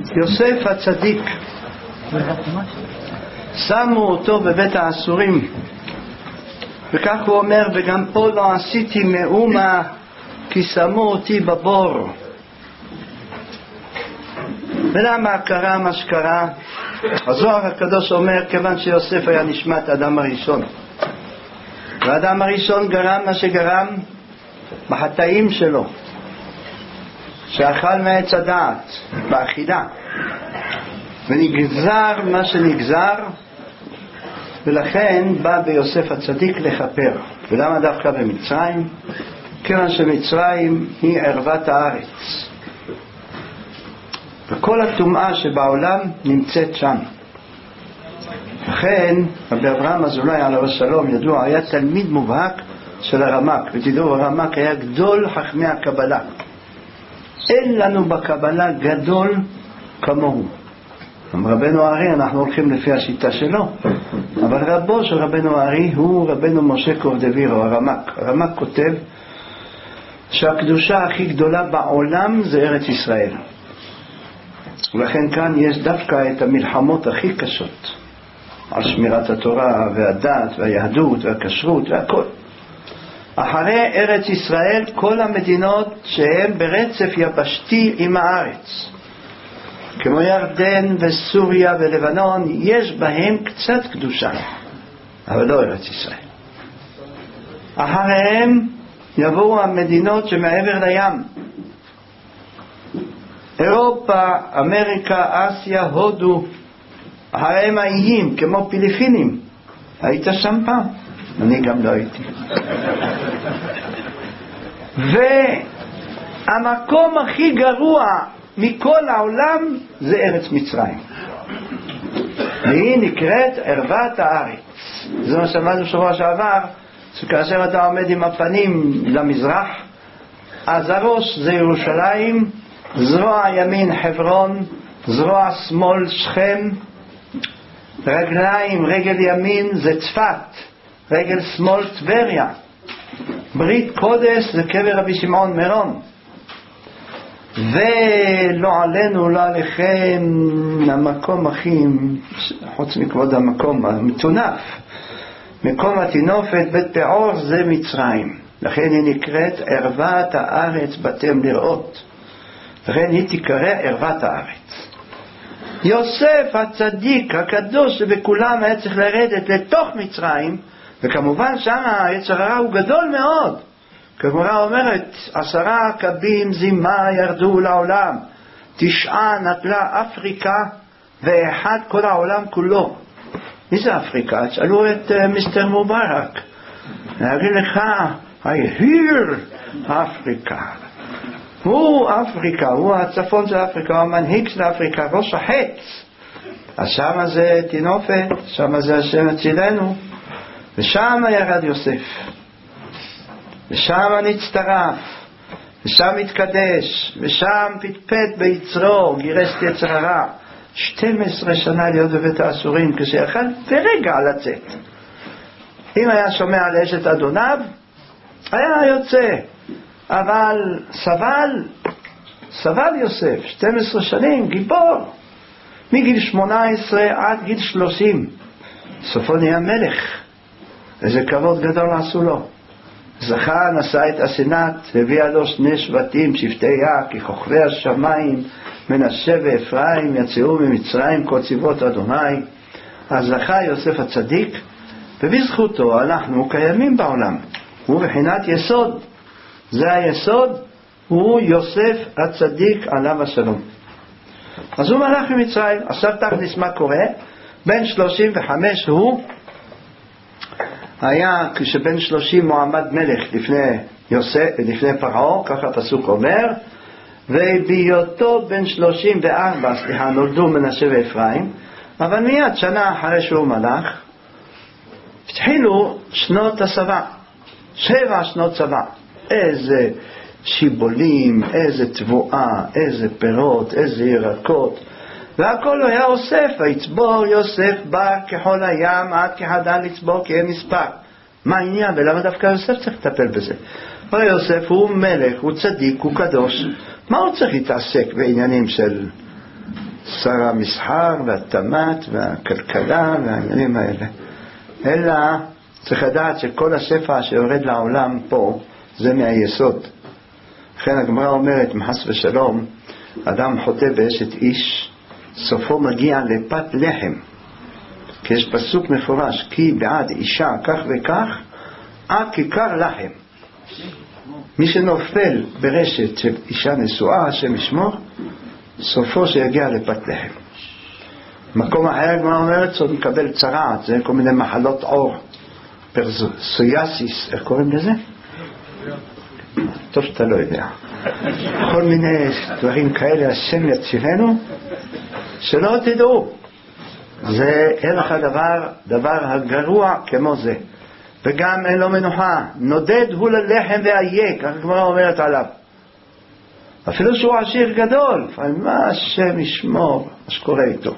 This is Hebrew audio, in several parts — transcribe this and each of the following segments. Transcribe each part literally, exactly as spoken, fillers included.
יוסף הצדיק, שמו אותו בבית האסורים, וכך הוא אומר, וגם פה לא עשיתי מאומה כי שמו אותי בבור. ולמה קרה מה שקרה? הזוהר הקדוש אומר, כיוון שיוסף היה נשמת האדם הראשון, והאדם הראשון גרם מה שגרם בחטאים שלו, שאכל מעץ הדעת באכילה, ונגזר מה שנגזר, ולכן בא ביוסף הצדיק לחפר. ולמה דווקא במצרים? כיוון שמצרים היא ערוות הארץ, וכל הטומאה שבעולם נמצאת שם. לכן רבי אברהם אזולאי עליו השלום, ידוע, היה תלמיד מובהק של הרמ"ק, ותדעו, הרמ"ק היה גדול חכמי הקבלה. אין לנו בקבלה גדול כמוהו. רבנו הארי, אנחנו הולכים לפי השיטה שלו, אבל רבו של רבנו הארי הוא רבנו משה קורדווירו, הרמ"ק. הרמ"ק כותב שהקדושה הכי גדולה בעולם זה ארץ ישראל, ולכן כאן יש דווקא את המלחמות הכי קשות על שמירת התורה והדת והיהדות והכשרות והכל. אחרי ארץ ישראל כל המדינות שהן ברצף יבשתי עם הארץ, כמו ירדן וסוריה ולבנון, יש בהם קצת קדושה, אבל לא ארץ ישראל. אחריהם יבואו המדינות שמעבר לים, אירופה, אמריקה, אסיה, הודו. אחריהם האיים כמו פיליפינים. היית שם פעם? אני גם לא הייתי. והמקום הכי גרוע מכל העולם זה ארץ מצרים, והיא נקראת ערוות הארץ. זה מה שאמרנו שבוע שעבר, שכאשר אתה עומד עם הפנים למזרח, אז הראש זה ירושלים, זרוע ימין חברון, זרוע שמאל שכם, רגליים, רגל ימין זה צפת, רגל שמאל טבריה. ברית קודש זה קבר רבי שמעון מירון. ולא עלינו, לא עליכם, המקום הכי, חוץ מכבוד המקום המטונף, מקום התינופת בית פעור זה מצרים. לכן היא נקראת ערוות הארץ באתם לראות, לכן היא תקרא ערוות הארץ. יוסף הצדיק הקדוש שבכולם היה צריך לרדת לתוך מצרים, וכמובן שם היצר הרע הוא גדול מאוד. כגמרא אומרת, עשרה קבים זימה ירדו לעולם, תשעה נטלה אפריקה, ואחד כל העולם כולו. מי זה אפריקה? תשאלו את uh, מיסטר מובארק, להגיד לך, I hear אפריקה. הוא אפריקה, הוא הצפון של אפריקה, הוא המנהיג של אפריקה, ראש החץ. אז שמה זה תינופת, שמה זה השם הצילנו, ושם ירד יוסף, ושם נצטרף, ושם התקדש, ושם פטפט ביצרו, גירש יצר הרע. שתים עשרה שנה להיות בבית האסורים, כשיכל ברגע לצאת. אם היה שומע לאשת אדוניו, היה יוצא. אבל סבל, סבל יוסף, שתים עשרה שנים, גיבור. מגיל שמונה עשרה עד גיל שלושים. סופו נהיה מלך. איזה כבוד גדול עשו לו. זכה, נשא את הסנאט, הביאה לו שני שבטים, שבטי יה, כי כוכבי השמיים, מנשה ואפרים יצאו ממצרים כל צבאות אדוני. אז זכה יוסף הצדיק, ובזכותו אנחנו קיימים בעולם. הוא בחינת יסוד. זה היסוד, הוא יוסף הצדיק עליו השלום. אז הוא מלך ממצרים. עכשיו תכניס מה קורה. בן שלושים וחמש הוא היה, כשבן שלושים מועמד מלך לפני יוסף, לפני פרעה, ככה הפסוק אומר, ובהיותו בן שלושים וארבע, סליחה, נולדו מנשה ואפרים, אבל מיד שנה אחרי שהוא מלך, התחילו שנות הצבא, שבע שנות צבא. איזה שיבולים, איזה תבואה, איזה פירות, איזה ירקות, והכל הוא היה אוסף. ויצבור יוסף בא כחול הים עד כחדל לצבור כי אין מספר. מה העניין? ולמה דווקא יוסף צריך לטפל בזה? הרי יוסף הוא מלך, הוא צדיק, הוא קדוש. מה הוא צריך להתעסק בעניינים של שר המסחר והתמת והכלכלה והעניינים האלה. אלא צריך לדעת שכל השפע שיורד לעולם פה זה מהיסוד. לכן הגמרא אומרת, מחס ושלום, אדם חוטא באשת איש, סופו מגיע לפת לחם. כי יש פסוק מפורש, כי בעד אישה כך וכך, עד כיכר לחם. מי שנופל ברשת של אישה נשואה, השם ישמור, סופו שיגיע לפת לחם. מקום אחר הגמרא אומרת, זאת מקבל צרעת, זה כל מיני מחלות עור, פרסויאסיס, איך קוראים לזה? טוב שאתה לא יודע. כל מיני דברים כאלה, השם יצילנו, שלא תדעו. זה אין לך דבר, דבר הגרוע כמו זה. וגם אין לו מנוחה. נודד הוא ללחם ואיה, כך הגמרא אומרת עליו. אפילו שהוא עשיר גדול, מה השם ישמור, מה שקורה איתו.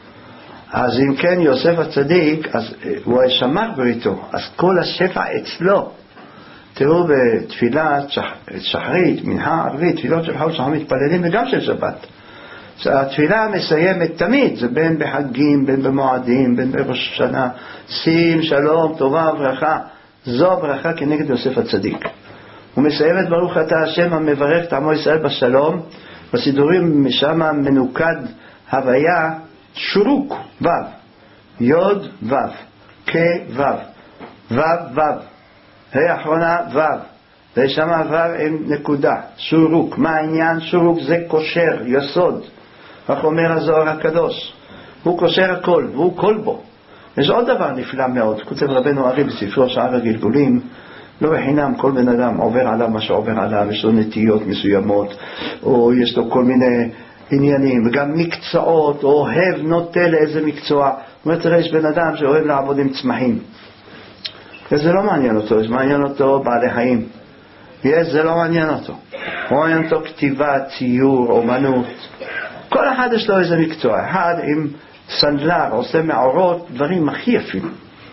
אז אם כן יוסף הצדיק, אז הוא שמר בריתו, אז כל השפע אצלו. תראו בתפילת שח... שחרית, מנחה ערבית, תפילות של חול שאנחנו מתפללים וגם של שבת. התפילה מסיימת תמיד, זה בין בחגים, בין במועדים, בין בראש השנה, שים, שלום, טובה וברכה. זו הברכה כנגד יוסף הצדיק. הוא מסיים את ברוך אתה השם המברך את עמו ישראל בשלום. בסידורים שם מנוקד הוויה שורוק, וו, יוד וו, כ וו, וו וו, האחרונה וו, ושם וו עם נקודה, שורוק. מה העניין? שורוק זה קושר, יסוד. כך אומר הזוהר הקדוש, הוא קושר הכל והוא כל בו. יש עוד דבר נפלא מאוד, כותב רבנו ארי בספרו שער הגלגולים, לא בחינם כל בן אדם עובר עליו מה שעובר עליו, יש לו נטיות מסוימות, או יש לו כל מיני עניינים, וגם מקצועות, או אוהב נוטה לאיזה מקצוע. הוא אומר, תראה, יש בן אדם שאוהב לעבוד עם צמחים, וזה לא מעניין אותו, זה מעניין אותו בעלי חיים. יש, זה לא מעניין אותו. הוא מעניין אותו כתיבה, ציור, אומנות. כל אחד יש לו איזה מקצוע. אחד עם סנדלר, עושה מעורות, דברים הכי יפים.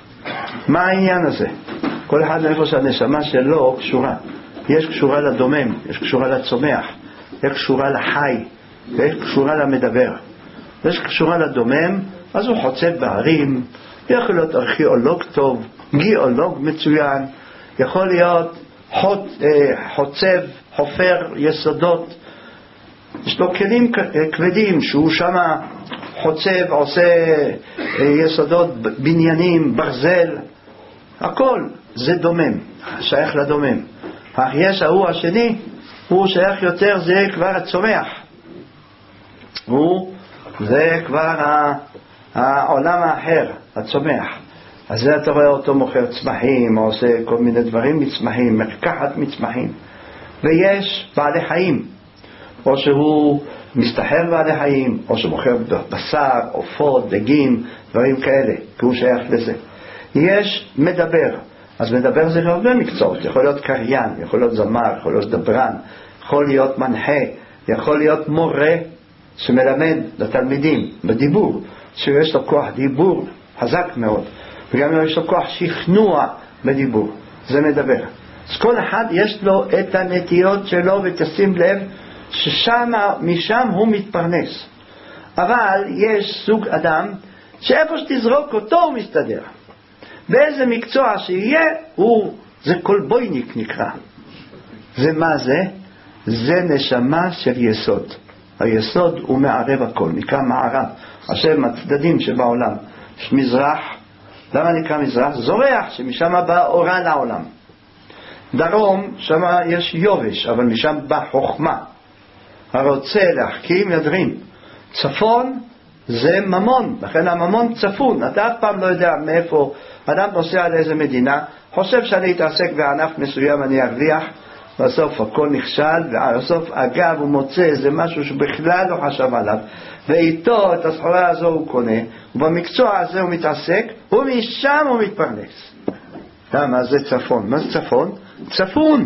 מה העניין הזה? כל אחד מאיפה שהנשמה שלו קשורה. יש קשורה לדומם, יש קשורה לצומח, יש קשורה לחי, ויש קשורה למדבר. יש קשורה לדומם, אז הוא חוצב בהרים, יכול להיות ארכיאולוג טוב, גיאולוג מצוין, יכול להיות חוצ, חוצב, חופר יסודות. יש לו כלים כבדים שהוא שם חוצב, עושה יסודות, בניינים, ברזל, הכל זה דומם, שייך לדומם. אך יש ההוא השני, הוא שייך יותר, זה כבר הצומח, הוא זה כבר העולם האחר, הצומח. אז זה אתה רואה אותו מוכר צמחים, או עושה כל מיני דברים מצמחים, מרקחת מצמחים. ויש בעלי חיים, או שהוא מסתחר בעלי חיים, או שהוא מוכר בשר, עופות, דגים, דברים כאלה, כי הוא שייך לזה. יש מדבר, אז מדבר זה הרבה מקצועות, יכול להיות קריין, יכול להיות זמר, יכול להיות דברן, יכול להיות מנחה, יכול להיות מורה שמלמד לתלמידים בדיבור, שיש לו כוח דיבור חזק מאוד, וגם יש לו כוח שכנוע בדיבור, זה מדבר. אז כל אחד יש לו את הנטיות שלו, ותשים לב ששם, משם הוא מתפרנס. אבל יש סוג אדם שאיפה שתזרוק אותו הוא מסתדר. באיזה מקצוע שיהיה, הוא, זה כל בויניק נקרא. זה מה זה? זה נשמה של יסוד. היסוד הוא מערב הכל, נקרא מערב. השם הצדדים שבעולם. יש מזרח, למה נקרא מזרח? זורח, שמשם בא אורה לעולם. דרום, שם יש יובש, אבל משם בא חוכמה. הרוצה להחכים ידרים. צפון זה ממון, לכן הממון צפון. אתה אף פעם לא יודע מאיפה אדם נוסע לאיזה מדינה, חושב שאני אתעסק בענף מסוים, אני ארוויח, בסוף הכל נכשל, ובסוף אגב הוא מוצא איזה משהו שבכלל לא חשב עליו, ואיתו את הסחורה הזו הוא קונה, ובמקצוע הזה הוא מתעסק, ומשם הוא מתפרנס. למה? זה צפון. מה זה צפון? צפון.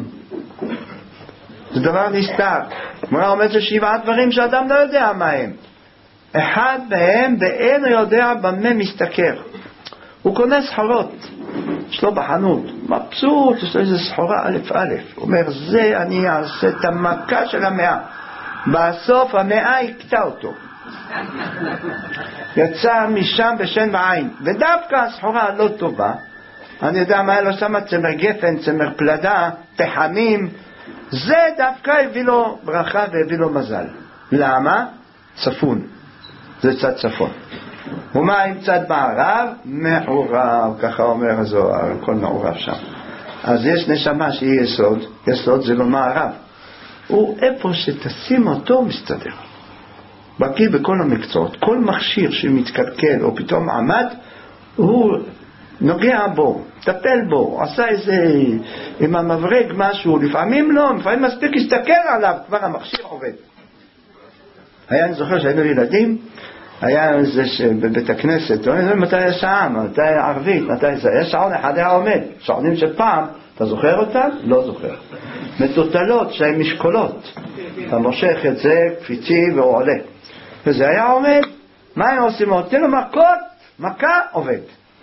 זה דבר נסתר. מה אומרת ששבעה דברים שאדם לא יודע מה הם. אחד מהם באינו יודע במה מסתכר. הוא קונה סחורות, יש לו בחנות, מבסוט, יש לו איזה סחורה א' א', הוא אומר, זה אני אעשה את המכה של המאה, בסוף המאה יקטע אותו, יצא משם בשן ועין, ודווקא הסחורה הלא טובה, אני יודע מה היה לו שם, צמר גפן, צמר פלדה, פחמים, זה דווקא הביא לו ברכה והביא לו מזל. למה? צפון, זה צד צפון. ומה עם צד מערב? מעורב, ככה אומר הזוהר, הכל מעורב שם. אז יש נשמה שהיא יסוד, יסוד זה לא מערב, הוא איפה שתשים אותו מסתדר, בקיא בכל המקצועות, כל מכשיר שמתקלקל או פתאום עמד, הוא נוגע בו, טפל בו, עשה איזה עם המברג משהו, לפעמים לא, לפעמים מספיק להסתכל עליו, כבר המכשיר עובד. היה, אני זוכר שהיינו ילדים, היה איזה בבית הכנסת, מתי יש שעה, מתי ערבית, מתי זה, יש שעון אחד היה עומד, שעונים של פעם, אתה זוכר אותם? לא זוכר. מטוטלות שהן משקולות, אתה מושך את זה, קפיצי והוא עולה, וזה היה עומד. מה הם עושים? נותנים לו מכות, מכה, עובד.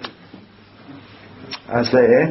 אז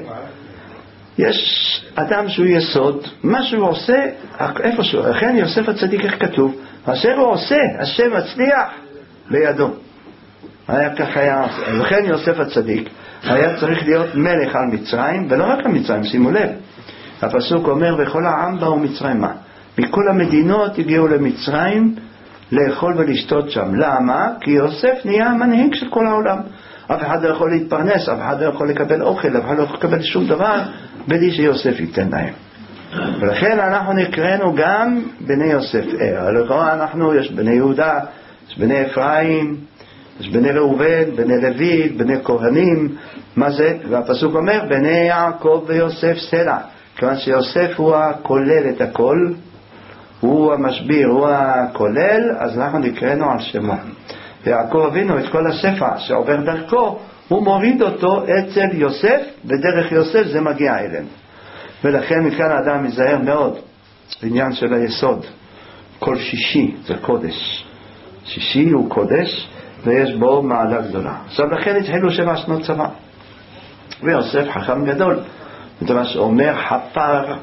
יש אדם שהוא יסוד, מה שהוא עושה, איפה שהוא, לכן יוסף הצדיק, איך כתוב? אשר הוא עושה, השם מצליח בידו. היה כך היה, לכן יוסף הצדיק היה צריך להיות מלך על מצרים, ולא רק על מצרים, שימו לב, הפסוק אומר, וכל העם באו מצרימה, מכל המדינות הגיעו למצרים לאכול ולשתות שם. למה? כי יוסף נהיה המנהיג של כל העולם. אף אחד לא יכול להתפרנס, אף אחד לא יכול לקבל אוכל, אף אחד לא יכול לקבל שום דבר בלי שיוסף ייתן להם. ולכן אנחנו נקראנו גם בני יוסף. לכאורה אנחנו, יש בני יהודה, יש בני אפרים, יש בני ראובן, בני לוי, בני כהנים. מה זה? והפסוק אומר, בני יעקב ויוסף סלע. כיוון שיוסף הוא הכולל את הכל, הוא המשביר, הוא הכולל, אז אנחנו נקראנו על שמו. ויעקב אבינו את כל השפע שעובר דרכו, הוא מוריד אותו אצל יוסף, ודרך יוסף זה מגיע אלינו. ולכן מכאן האדם מזהר מאוד, עניין של היסוד. כל שישי זה קודש. שישי הוא קודש, ויש בו מעלה גדולה. עכשיו לכן התחילו שבע שנות צבא. ויוסף חכם גדול. זאת אומרת שאומר חפר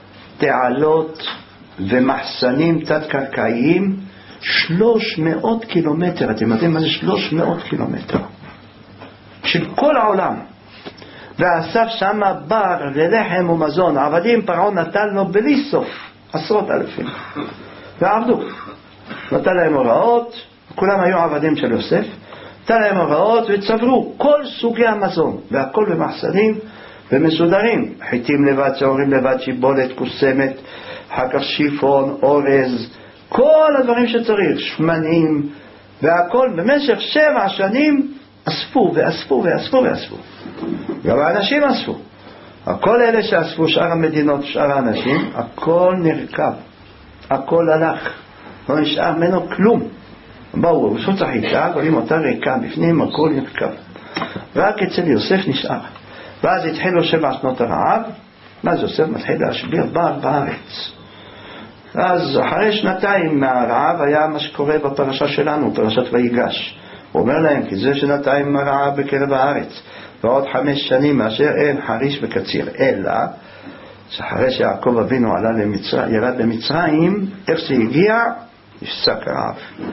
תעלות ומחסנים תת-קרקעיים שלוש מאות קילומטר. אתם יודעים מה זה שלוש מאות קילומטר? של כל העולם. ואסף שם בר ללחם ומזון. עבדים פרעון נתן לו בלי סוף. עשרות אלפים. ועבדו. נתן להם הוראות. כולם היו עבדים של יוסף. נתן להם הוראות וצברו כל סוגי המזון. והכל במחסנים ומסודרים. חיטים לבד, שעורים לבד, שיבולת, קוסמת, אחר כך שיפון, אורז. כל הדברים שצריך. שמנים. והכל במשך שבע שנים אספו ואספו ואספו ואספו. גם האנשים אספו. הכל אלה שאספו, שאר המדינות, שאר האנשים, הכל נרכב. הכל הלך. לא נשאר ממנו כלום. באו, בסוץ החיטה, רואים אותה ריקה בפנים, הכל נרכב. רק אצל יוסף נשאר. ואז התחילו שבע שנות הרעב, ואז יוסף מתחיל להשביר בר בארץ. אז אחרי שנתיים מהרעב היה מה שקורה בפרשה שלנו, פרשת ויגש. הוא אומר להם, כי זה שנתיים הרעב בקרב הארץ, ועוד חמש שנים מאשר אין חריש וקציר. אלא, שאחרי שיעקב אבינו עלה למצרים, ירד למצרים, איך שהגיע, יפסק הרעב.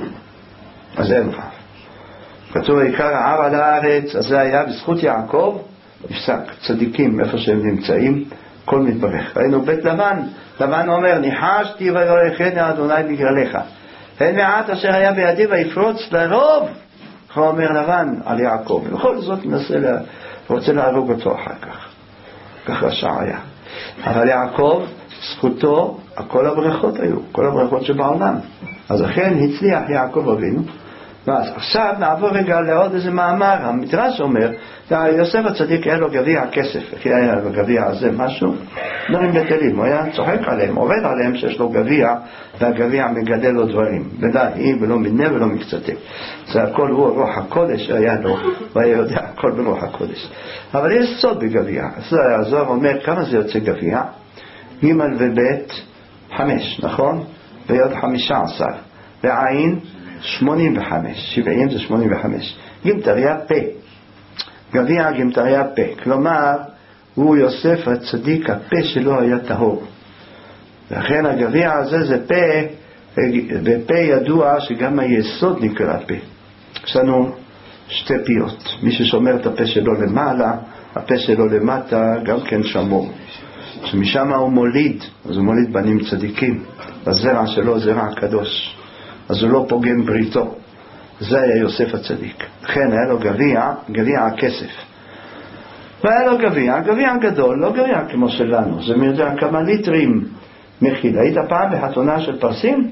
אז אין רעב. כתוב עיקר הרעב על הארץ, אז זה היה בזכות יעקב, יפסק. צדיקים, איפה שהם נמצאים, כל מתברך. ראינו בית לבן, לבן אומר, ניחשתי ויורכני אדוני בגללך. אין מעט אשר היה בידי ויפרוץ לרוב, הוא אומר לבן על יעקב. ובכל זאת מנסה לה, רוצה להרוג אותו אחר כך. ככה השעה היה. אבל יעקב, זכותו, כל הברכות היו, כל הברכות שבעולם. אז לכן הצליח יעקב אבינו. ואז עכשיו נעבור רגע לעוד איזה מאמר. המדרש אומר, יוסף הצדיק היה לו גביע כסף, כי היה לו גביע הזה משהו, דברים בטלים, הוא היה צוחק עליהם, עובד עליהם שיש לו גביע, והגביע מגדל לו דברים, בלעי ולא מנה ולא מקצתק. זה הכל הוא רוח הקודש היה לו, והיה יודע הכל ברוח הקודש. אבל יש סוד בגביע. הזוהר אומר, כמה זה יוצא גביע? ג' וב' חמש, נכון? ויוד חמישה עשר, ועין שמונים וחמש, שבעים זה שמונים וחמש. גמטריה פה, גביע גמטריה פה, כלומר הוא יוסף הצדיק, הפה שלו היה טהור, לכן הגביע הזה זה פה בפה ידוע שגם היסוד נקרא פה. יש לנו שתי פיות. מי ששומר את הפה שלו למעלה, הפה שלו למטה גם כן שמור. שמשם הוא מוליד, אז הוא מוליד בנים צדיקים. הזרע שלו זרע הקדוש. אז הוא לא פוגם בריתו. זה היה יוסף הצדיק. לכן היה לו גביע, גביע הכסף. והיה לו גביע, גביע גדול, לא גביע כמו שלנו. זה מי יודע כמה ליטרים מכיל. היית פעם בחתונה של פרסים?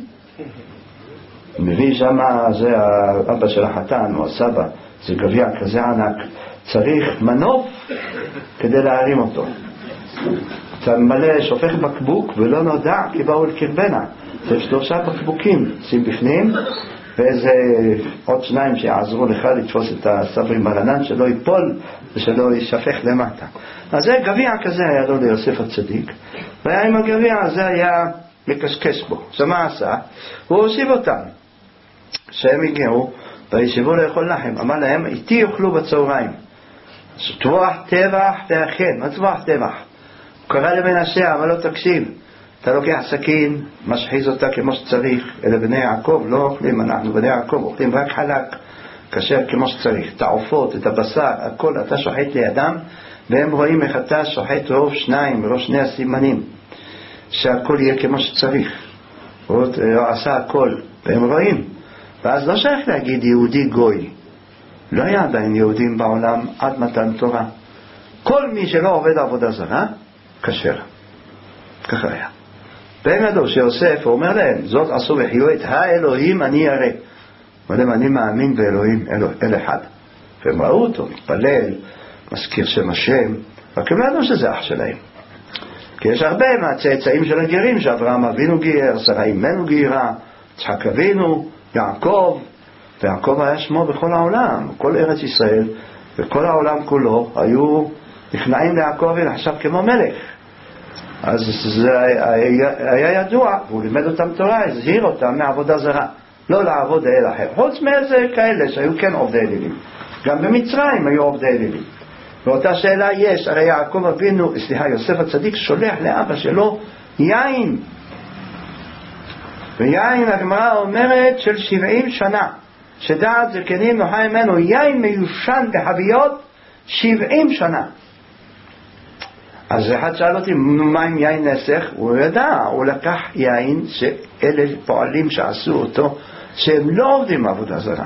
מביא שם, זה האבא של החתן או הסבא, זה גביע כזה ענק. צריך מנוף כדי להרים אותו. אתה מלא שופך בקבוק ולא נודע כי באו אל קרבנה. צריך שלושה בקבוקים, שים בפנים, ואיזה עוד שניים שיעזרו לך לתפוס את הסברי מרנן שלא ייפול ושלא יישפך למטה. אז זה גביע כזה היה לו ליוסף הצדיק, והיה עם הגביע הזה היה מקשקש בו. אז מה עשה? הוא הושיב אותם שהם הגיעו וישבו לאכול לחם. אמר להם, איתי יאכלו בצהריים. טבוח טבח ואכן. מה טבוח טבח? הוא קרא למנשה, אמר לו תקשיב, אתה לוקח סכין, משחיז אותה כמו שצריך. אלה בני יעקב לא אוכלים, אנחנו בני יעקב אוכלים רק חלק כשר כמו שצריך. את העופות, את הבשר, הכל אתה שוחט לידם, והם רואים איך אתה שוחט רוב שניים, רוב שני הסימנים, שהכל יהיה כמו שצריך. הוא עשה הכל, והם רואים. ואז לא שייך להגיד יהודי גוי. לא היה עדיין יהודים בעולם עד מתן תורה. כל מי שלא עובד עבודה זרה, כשר. ככה היה. והם ידעו שיוסף, הוא אומר להם, זאת עשו וחיו את האלוהים אני ירא. ואומרים, אני מאמין באלוהים, אל אחד. והם ראו אותו, מתפלל, מזכיר שם השם, רק הם לא ידעו שזה אח שלהם. כי יש הרבה מהצאצאים של הגרים, שאברהם אבינו גייר, שרה אימנו גיירה, יצחק אבינו, יעקב, ויעקב היה שמו בכל העולם. כל ארץ ישראל וכל העולם כולו היו נכנעים ליעקב ונחשב כמו מלך. אז זה היה, היה ידוע, והוא לימד אותם תורה, הזהיר אותם מעבודה זרה, לא לעבוד אל אחר. חוץ מאיזה כאלה שהיו כן עובדי אלילים. גם במצרים היו עובדי אלילים. ואותה שאלה יש, הרי יעקב אבינו, סליחה, יוסף הצדיק שולח לאבא שלו יין. ויין, הגמרא אומרת, של שבעים שנה. שדעת זקנים נוחה ממנו, יין מיושן בחביות שבעים שנה. אז אחד שאל אותי, מה עם יין נסך? הוא ידע, הוא לקח יין שאלה פועלים שעשו אותו, שהם לא עובדים עבודה זרה.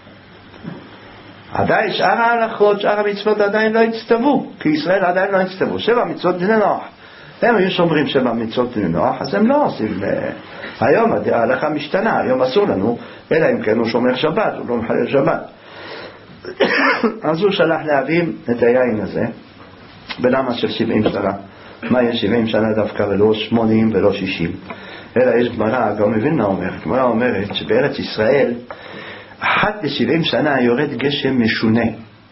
עדיין שאר ההלכות, שאר המצוות עדיין לא הצטוו, כי ישראל עדיין לא הצטוו. שבע מצוות דיני נוח. הם היו שומרים שבע מצוות דיני נוח, אז הם לא עושים. היום ההלכה משתנה, היום אסור לנו, אלא אם כן הוא שומר שבת, הוא לא מחלל שבת. אז הוא שלח להבין את היין הזה, בלמה של שבעים שנה. מה יש שבעים שנה דווקא ולא שמונים ולא שישים? אלא יש גמרא, גם מבין מה אומרת. גמרא אומרת שבארץ ישראל, אחת לשבעים שנה יורד גשם משונה.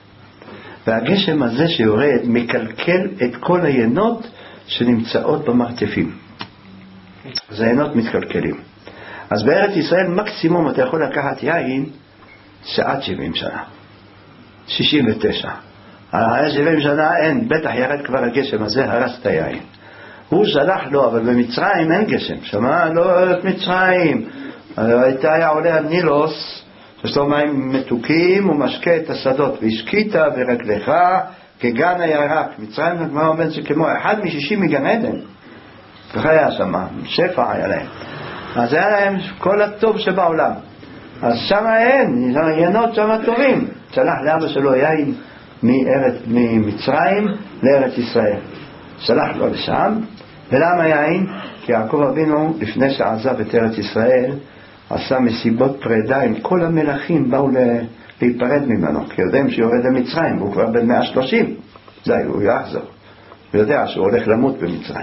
והגשם הזה שיורד מקלקל את כל היינות שנמצאות במרתפים. אז היינות מתקלקלים. אז בארץ ישראל מקסימום אתה יכול לקחת יין שעד שבעים שנה. שישים ותשע. היה שבעים שנה אין, בטח ירד כבר הגשם הזה, הרס את היין. הוא שלח לו, אבל במצרים אין גשם. שמע, לא את מצרים. הייתה היה עולה על נילוס, יש לו מים מתוקים, הוא משקה את השדות, והשקית ורגלך כגן הירק. מצרים נגמר אומר שכמו אחד משישים מגן עדן. ככה היה שם, שפע היה להם. אז היה להם כל הטוב שבעולם. אז שם אין, יינות שם טובים. שלח לאבא שלו יין מארץ, ממצרים לארץ ישראל. שלח לו לשם. ולמה יין? כי יעקב אבינו לפני שעזב את ארץ ישראל עשה מסיבות פרידה עם כל המלכים, באו להיפרד ממנו, כי יודעים שיורד למצרים, הוא כבר בן מאה ושלושים, די, הוא יחזור, הוא יודע שהוא הולך למות במצרים.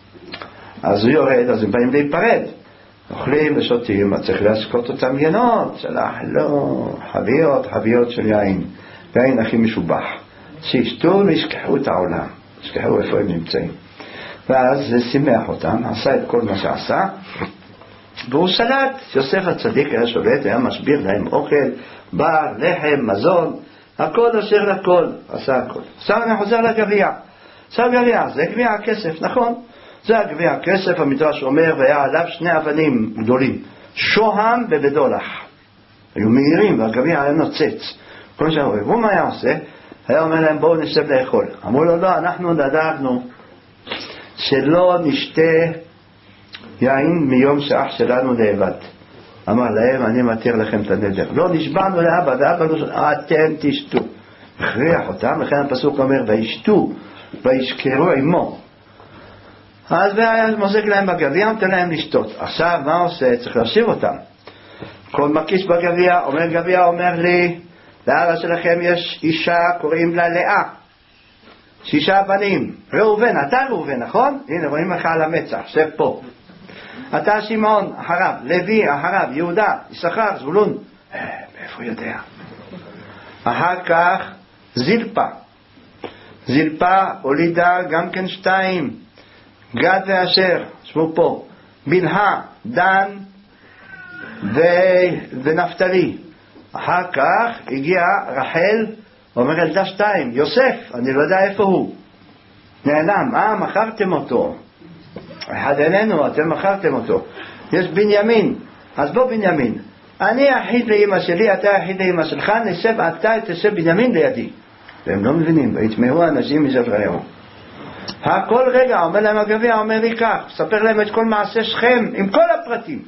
אז הוא יורד, אז הם באים להיפרד, אוכלים ושותים, אז צריך להשקות אותם ינות, שלח לו חביות, חביות של יין, יין הכי משובח, שישתו וישכחו את העולם, ישכחו איפה הם נמצאים. ואז זה שימח אותם, עשה את כל מה שעשה, והוא שלט. יוסף הצדיק היה שולט, היה משביר להם אוכל, בר, לחם, מזון, הכל אשר לכל, עשה הכל. עכשיו אני חוזר לגביע. עכשיו גביע, זה גביע הכסף, נכון? זה הגביע הכסף, המדרש אומר, והיה עליו שני אבנים גדולים. שוהם ובדולח. היו מהירים והגביע היה נוצץ. כל שעה רואה. והוא מה היה עושה? היה אומר להם בואו נשב לאכול. אמרו לו לא, אנחנו דאגנו שלא נשתה יין מיום שאח שלנו נאבד. אמר להם אני מתיר לכם את הנדר. לא, נשבענו לאבא, ואבא לא, אתם תשתו. הכריח אותם, לכן הפסוק אומר וישתו וישכרו עמו. אז והיה מוזג להם בגביע, נותן להם לשתות. עכשיו מה עושה? צריך להושיב אותם. כל מקיש בגביע, אומר גביע, אומר לי לאבא שלכם יש אישה קוראים לה לאה, שישה בנים. ראובן, אתה ראובן, נכון? הנה רואים לך על המצח, שב פה. אתה שמעון אחריו, לוי אחריו, יהודה, יששכר, זבולון. אה, מאיפה הוא יודע? אחר כך זילפה. זילפה הולידה גם כן שתיים, גד ואשר, שמו פה, בלהה, דן ו... ונפתלי. אחר כך הגיעה רחל, אומר ילדה שתיים, יוסף, אני לא יודע איפה הוא, נעלם. אה, מכרתם אותו, אחד אלינו, אתם מכרתם אותו. יש בנימין, אז בוא בנימין, אני יחיד לאמא שלי, אתה יחיד לאמא שלך, נשב אתה תשב בנימין לידי. והם לא מבינים, ויתמהו אנשים מזרעהו. הכל רגע, אומר להם הגביע, אומר לי כך, ספר להם את כל מעשה שכם עם כל הפרטים.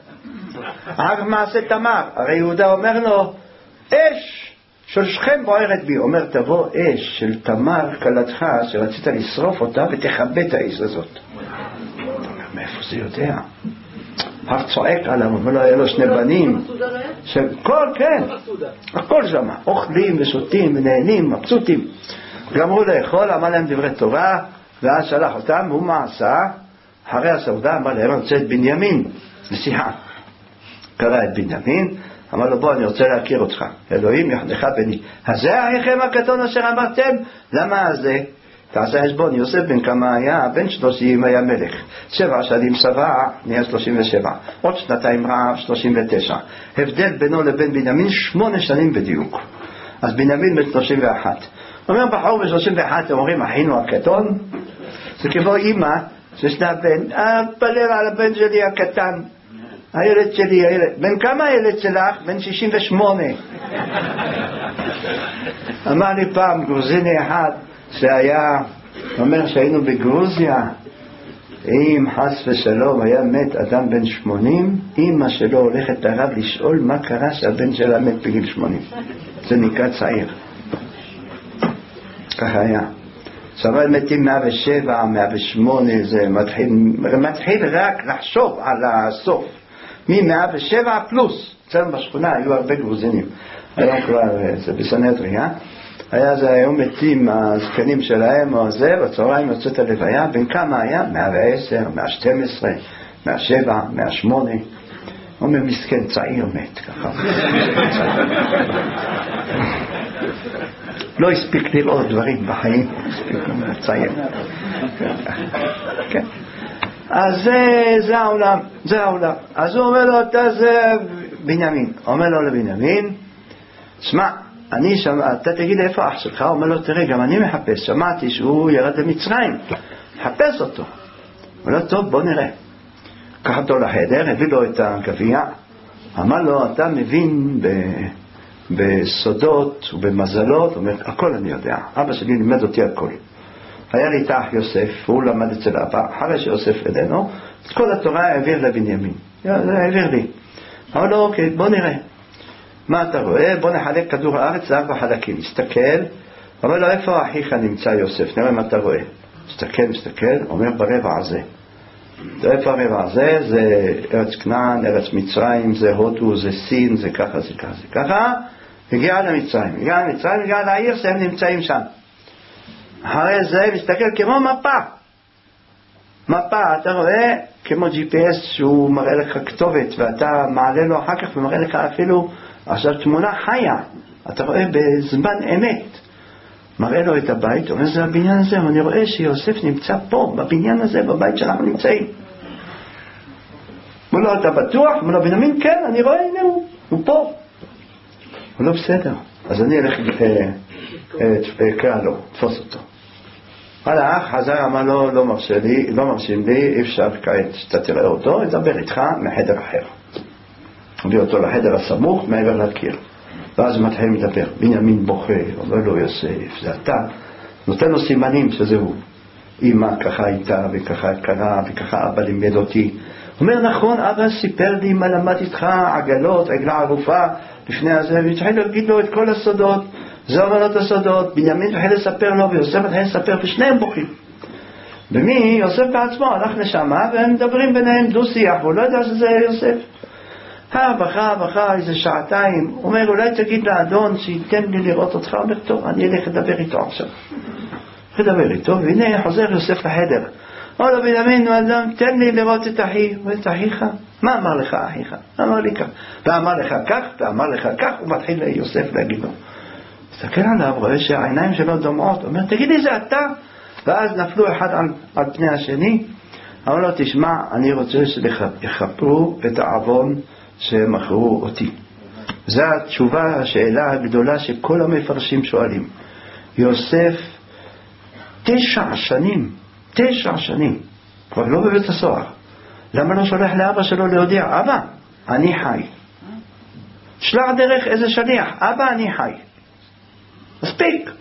אחר מעשה תמר, הרי יהודה אומר לו אש של שכם בוערת בי. אומר תבוא אש של תמר כלתך שרצית לשרוף אותה ותכבה את האש הזאת. אומר מאיפה זה יודע? הר צועק עליו, אומר לו היה לו שני בנים שכל כן הכל שמה, אוכלים ושותים ונהנים מבסוטים. גמרו לאכול, אמר להם דברי תורה, ואז שלח אותם. הוא מה עשה? אחרי הסעודה אמר להם רוצה את בנימין לשיחה. קרא את בנימין, אמר לו בוא אני רוצה להכיר אותך, אלוהים יחנך בני. אז זה האחיכם הקטון אשר אמרתם? למה זה? תעשה חשבון, יוסף בן כמה היה? בן שלושים היה מלך, שבע שנים שבע נהיה שלושים ושבע, עוד שנתיים רעב שלושים ותשע. הבדל בינו לבין בנימין שמונה שנים בדיוק. אז בנימין בן שלושים ואחת. אומר בחור ב-שלושים ואחת, אומרים אחינו הקטון, זה כמו אמא שיש לה בן, פלר על הבן שלי הקטן, הילד שלי, הילד. בן כמה הילד שלך? בן שישים ושמונה. אמר לי פעם גרוזיני אחד שהיה, אומר שהיינו בגרוזיה, אם חס ושלום היה מת אדם בן שמונים, אמא שלו הולכת לרב לשאול מה קרה שהבן שלה מת בגיל שמונים. זה נקרא צעיר. ככה היה. סבל מתים מאה ושבע, מאה ושמונה, זה מתחיל, מתחיל רק לחשוב על הסוף. מ-מאה ושבע פלוס. אצלנו בשכונה היו הרבה גרוזינים. היום כבר, זה בסנהדריה. היה זה היום מתים הזקנים שלהם או זה, בצהריים יוצאת הלוויה, בין כמה היה? מאה ועשר, מאה ושתים עשרה, מאה ושבע, מאה ושמונה. אומר מסכן, צעיר מת, ככה. לא הספיק לראות דברים בחיים, הספיק צעיר. כן. אז זה, זה העולם, זה העולם. אז הוא אומר לו, אתה זה בנימין. אומר לו לבנימין, שמע, אני שמע, אתה תגיד לי איפה אח שלך? אומר לו, תראה, גם אני מחפש, שמעתי שהוא ירד למצרים, חפש אותו. אומר לו, טוב, בוא נראה. קח אותו לחדר, הביא לו את הגביע, אמר לו, אתה מבין ב... בסודות ובמזלות, אומר, הכל אני יודע, אבא שלי לימד אותי הכל. היה לי את האח יוסף, הוא למד אצל אבא, אחרי שיוסף אלינו, את כל התורה העביר לבנימין, זה העביר לי. אמר לו, אוקיי, בוא נראה. מה אתה רואה? בוא נחלק כדור הארץ לארבע חלקים. מסתכל, אומר לו, איפה אחיך נמצא יוסף? נראה מה אתה רואה. מסתכל, מסתכל, אומר ברבע הזה. איפה הרבע הזה? זה ארץ כנען, ארץ מצרים, זה הודו, זה סין, זה ככה, זה ככה, זה ככה. הגיע למצרים, הגיע למצרים, הגיע לעיר שהם נמצאים שם. אחרי זה מסתכל כמו מפה. מפה, אתה רואה כמו ג'י פי אס שהוא מראה לך כתובת, ואתה מעלה לו אחר כך ומראה לך אפילו עכשיו תמונה חיה. אתה רואה בזמן אמת. מראה לו את הבית, אומר זה הבניין הזה, ואני רואה שיוסף נמצא פה, בבניין הזה, בבית שאנחנו נמצאים. אומר לו, אתה בטוח? אומר לו, בנימין, כן, אני רואה, הנה הוא, הוא פה. הוא לא בסדר. אז אני אלך קרא לו, תפוס אותו. הלך, חזר, אמר לו, לא מרשים לי, לא מרשים לי, אי אפשר כעת שאתה תראה אותו, ידבר איתך מחדר אחר. מביא אותו לחדר הסמוך מעבר לקיר, ואז מתחילים לדבר. בנימין בוכה, אומר לו יוסף, זה אתה, נותן לו סימנים שזה הוא. אמא ככה הייתה וככה קרה וככה אבא לימד אותי. אומר נכון, אבא סיפר לי מה למד איתך, עגלות, עגלה ערופה לפני הזה, והתחיל להגיד לו את כל הסודות. זה אומר לו את הסודות, בנימין התחיל לספר לו ויוסף התחיל לספר, ושניהם בוכים. ומי? יוסף בעצמו הלך לשמה והם מדברים ביניהם דו שיח, והוא לא יודע שזה יוסף. אה, בכה, בכה, איזה שעתיים. הוא אומר, אולי תגיד לאדון שייתן לי לראות אותך. הוא אומר, טוב, אני אלך לדבר איתו עכשיו. לדבר איתו, והנה חוזר יוסף לחדר. אומר לו, בנימין, אדם, תן לי לראות את אחי. הוא אומר, את אחיך? מה אמר לך אחיך? אמר לי כך. ואמר לך כך, ואמר לך כך, הוא מתחיל ליוסף להגיד לו. תסתכל עליו, רואה שהעיניים שלו דומעות. הוא אומר, תגיד לי, זה אתה? ואז נפלו אחד על, על פני השני. אמר לו, תשמע, אני רוצה שיחפרו את העוון שמכרו אותי. זו התשובה, השאלה הגדולה שכל המפרשים שואלים. יוסף תשע שנים, תשע שנים, כבר לא בבית הסוהר. למה לא שולח לאבא שלו להודיע? אבא, אני חי. שלח דרך איזה שליח, אבא, אני חי. מספיק.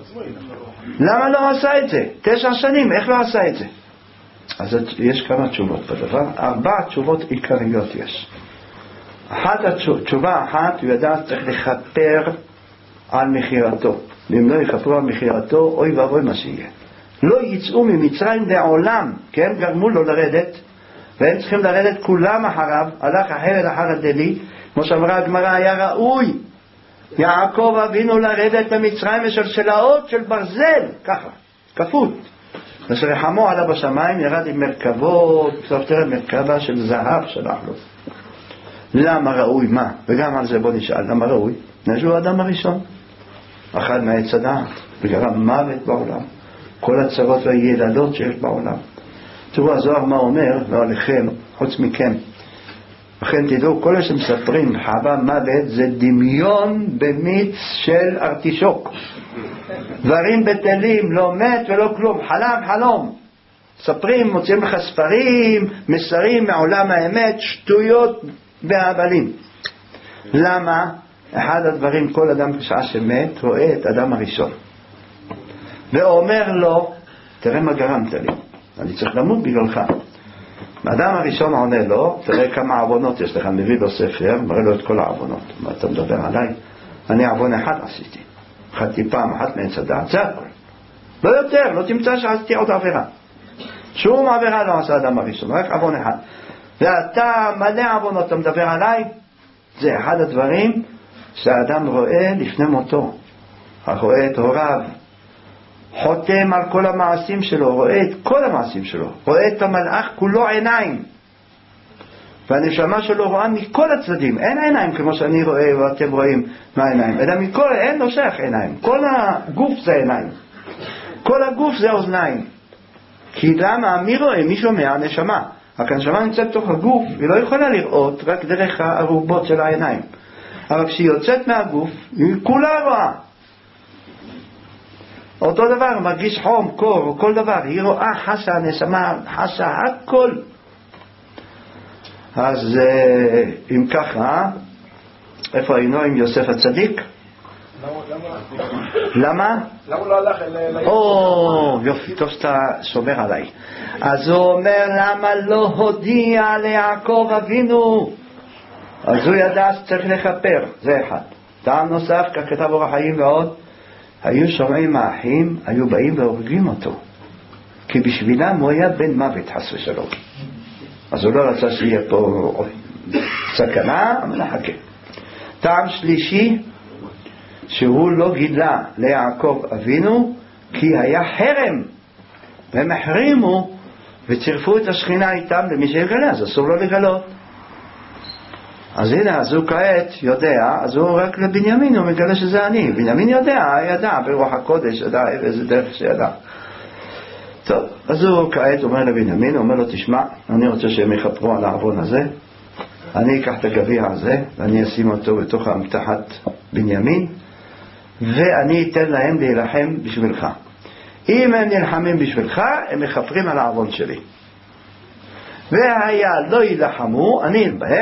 למה לא עשה את זה? תשע שנים, איך לא עשה את זה? אז יש כמה תשובות בדבר. ארבע תשובות עיקריות יש. אחת התשובה אחת, הוא ידע צריך לכפר על מחירתו. ואם לא יכפרו על מחירתו, אוי ואבוי מה שיהיה. לא יצאו ממצרים לעולם, כי הם גרמו לו לרדת, והם צריכים לרדת כולם אחריו, הלך החרד אחר הדלי, כמו שאמרה הגמרא, היה ראוי יעקב אבינו לרדת למצרים ושלשלאות של ברזל, ככה, כפות. ושרחמו עלה בשמיים, ירד עם מרכבות, בסוף תראה מרכבה של זהב שלח לו. למה ראוי? מה? וגם על זה בוא נשאל, למה ראוי? נשאו האדם הראשון, אחד מעץ הדעת, וגרם מוות בעולם, כל הצרות והילדות שיש בעולם. תראו הזוהר מה אומר, לא עליכם, חוץ מכם. לכן תדעו, כל אלה שמספרים חווה מוות זה דמיון במיץ של ארטישוק. דברים בטלים, לא מת ולא כלום, חלם חלום. ספרים, מוצאים לך ספרים, מסרים מעולם האמת, שטויות והבלים. למה? אחד הדברים, כל אדם בשעה שמת רואה את אדם הראשון ואומר לו, תראה מה גרמת לי, אני צריך למות בגללך. האדם הראשון עונה לו, תראה כמה עוונות יש לך, מביא לו ספר, מראה לו את כל העוונות. מה אתה מדבר עליי? אני עוון אחד עשיתי, חטאתי פעם אחת מעץ הדעת, זה הכל, לא יותר, לא תמצא שעשיתי עוד עבירה. שום עבירה לא עשה האדם הראשון, רק עוון אחד. ואתה מלא עוונות, אתה מדבר עליי? זה אחד הדברים שהאדם רואה לפני מותו, רואה את הוריו, חותם על כל המעשים שלו, רואה את כל המעשים שלו, רואה את המלאך כולו עיניים, והנשמה שלו רואה מכל הצדדים. אין עיניים כמו שאני רואה ואתם רואים מהעיניים, אלא מכל, אין לא שייך עיניים, כל הגוף זה עיניים, כל הגוף זה אוזניים. כי למה? מי רואה? מי שומע? הנשמה. רק הנשמה נמצאת בתוך הגוף, היא לא יכולה לראות רק דרך הערובות של העיניים, אבל כשהיא יוצאת מהגוף היא כולה רואה. אותו דבר, מרגיש חום, קור, כל דבר, היא רואה, חשה, הנשמה חשה, הכל. אז אם ככה, איפה היינו עם יוסף הצדיק? למה? למה הוא לא הלך אל... או, יופי, טוב שאתה שומר עליי. אז הוא אומר, למה לא הודיע ליעקב אבינו? אז הוא ידע שצריך לכפר, זה אחד. טעם נוסף, כך כתב אור החיים ועוד, היו שומעים האחים, היו באים והורגים אותו, כי בשבילם הוא היה בן מוות, חס ושלום. אז הוא לא רצה שיהיה פה סכנה, אבל נחכה. טעם שלישי, שהוא לא גילה ליעקב אבינו, כי היה חרם, והם החרימו וצירפו את השכינה איתם למי שיגלה, אז אסור לו לגלות. אז הנה, אז הוא כעת יודע, אז הוא רק לבנימין, הוא מגלה שזה אני. בנימין יודע, ידע, ברוח הקודש, ידע איזה דרך שידע. טוב, אז הוא כעת אומר לבנימין, הוא אומר לו, תשמע, אני רוצה שהם יחפרו על העוון הזה, אני אקח את הגביע הזה, ואני אשים אותו בתוך המתחת בנימין, ואני אתן להם להילחם בשבילך. אם הם נלחמים בשבילך, הם מחפרים על העוון שלי. והיה לא ילחמו, אני בהם,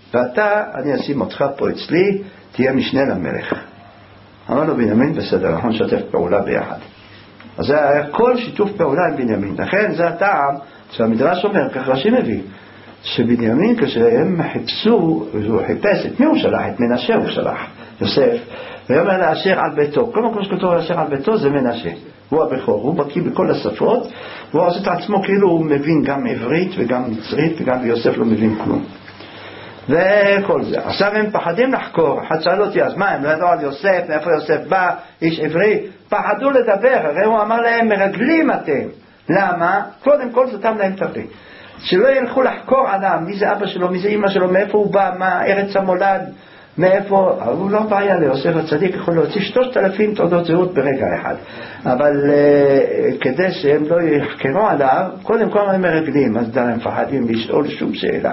ואתה, אני אשים אותך פה אצלי, תהיה משנה למלך. אמר לו בנימין, בסדר, אנחנו נשתף פעולה ביחד. אז זה היה כל שיתוף פעולה עם בנימין. לכן זה הטעם שהמדרש אומר, כך רש"י מביא, שבנימין כשהם חיפשו, הוא חיפש, את מי הוא שלח? את מנשה הוא שלח, יוסף, ויאמר לאשר על ביתו. כל מקום שכתוב לאשר על ביתו זה מנשה. הוא הבכור, הוא בקיא בכל השפות, והוא עושה את עצמו כאילו הוא מבין גם עברית וגם מצרית, וגם ביוסף לא מבין כלום. וכל זה. עכשיו הם פחדים לחקור. אחד שאל אותי, אז מה, הם לא ידעו על יוסף, מאיפה יוסף בא, איש עברי? פחדו לדבר, הרי הוא אמר להם, מרגלים אתם. למה? קודם כל סתם להם את הפה. שלא ילכו לחקור אדם, מי זה אבא שלו, מי זה אמא שלו, מאיפה הוא בא, מה ארץ המולד, מאיפה, הוא לא בעיה ליוסף הצדיק, יכול להוציא שלושת אלפים תעודות זהות ברגע אחד. אבל uh, כדי שהם לא יחקרו עליו, קודם כל הם מרגלים, אז די הם פחדים לשאול שום שאלה.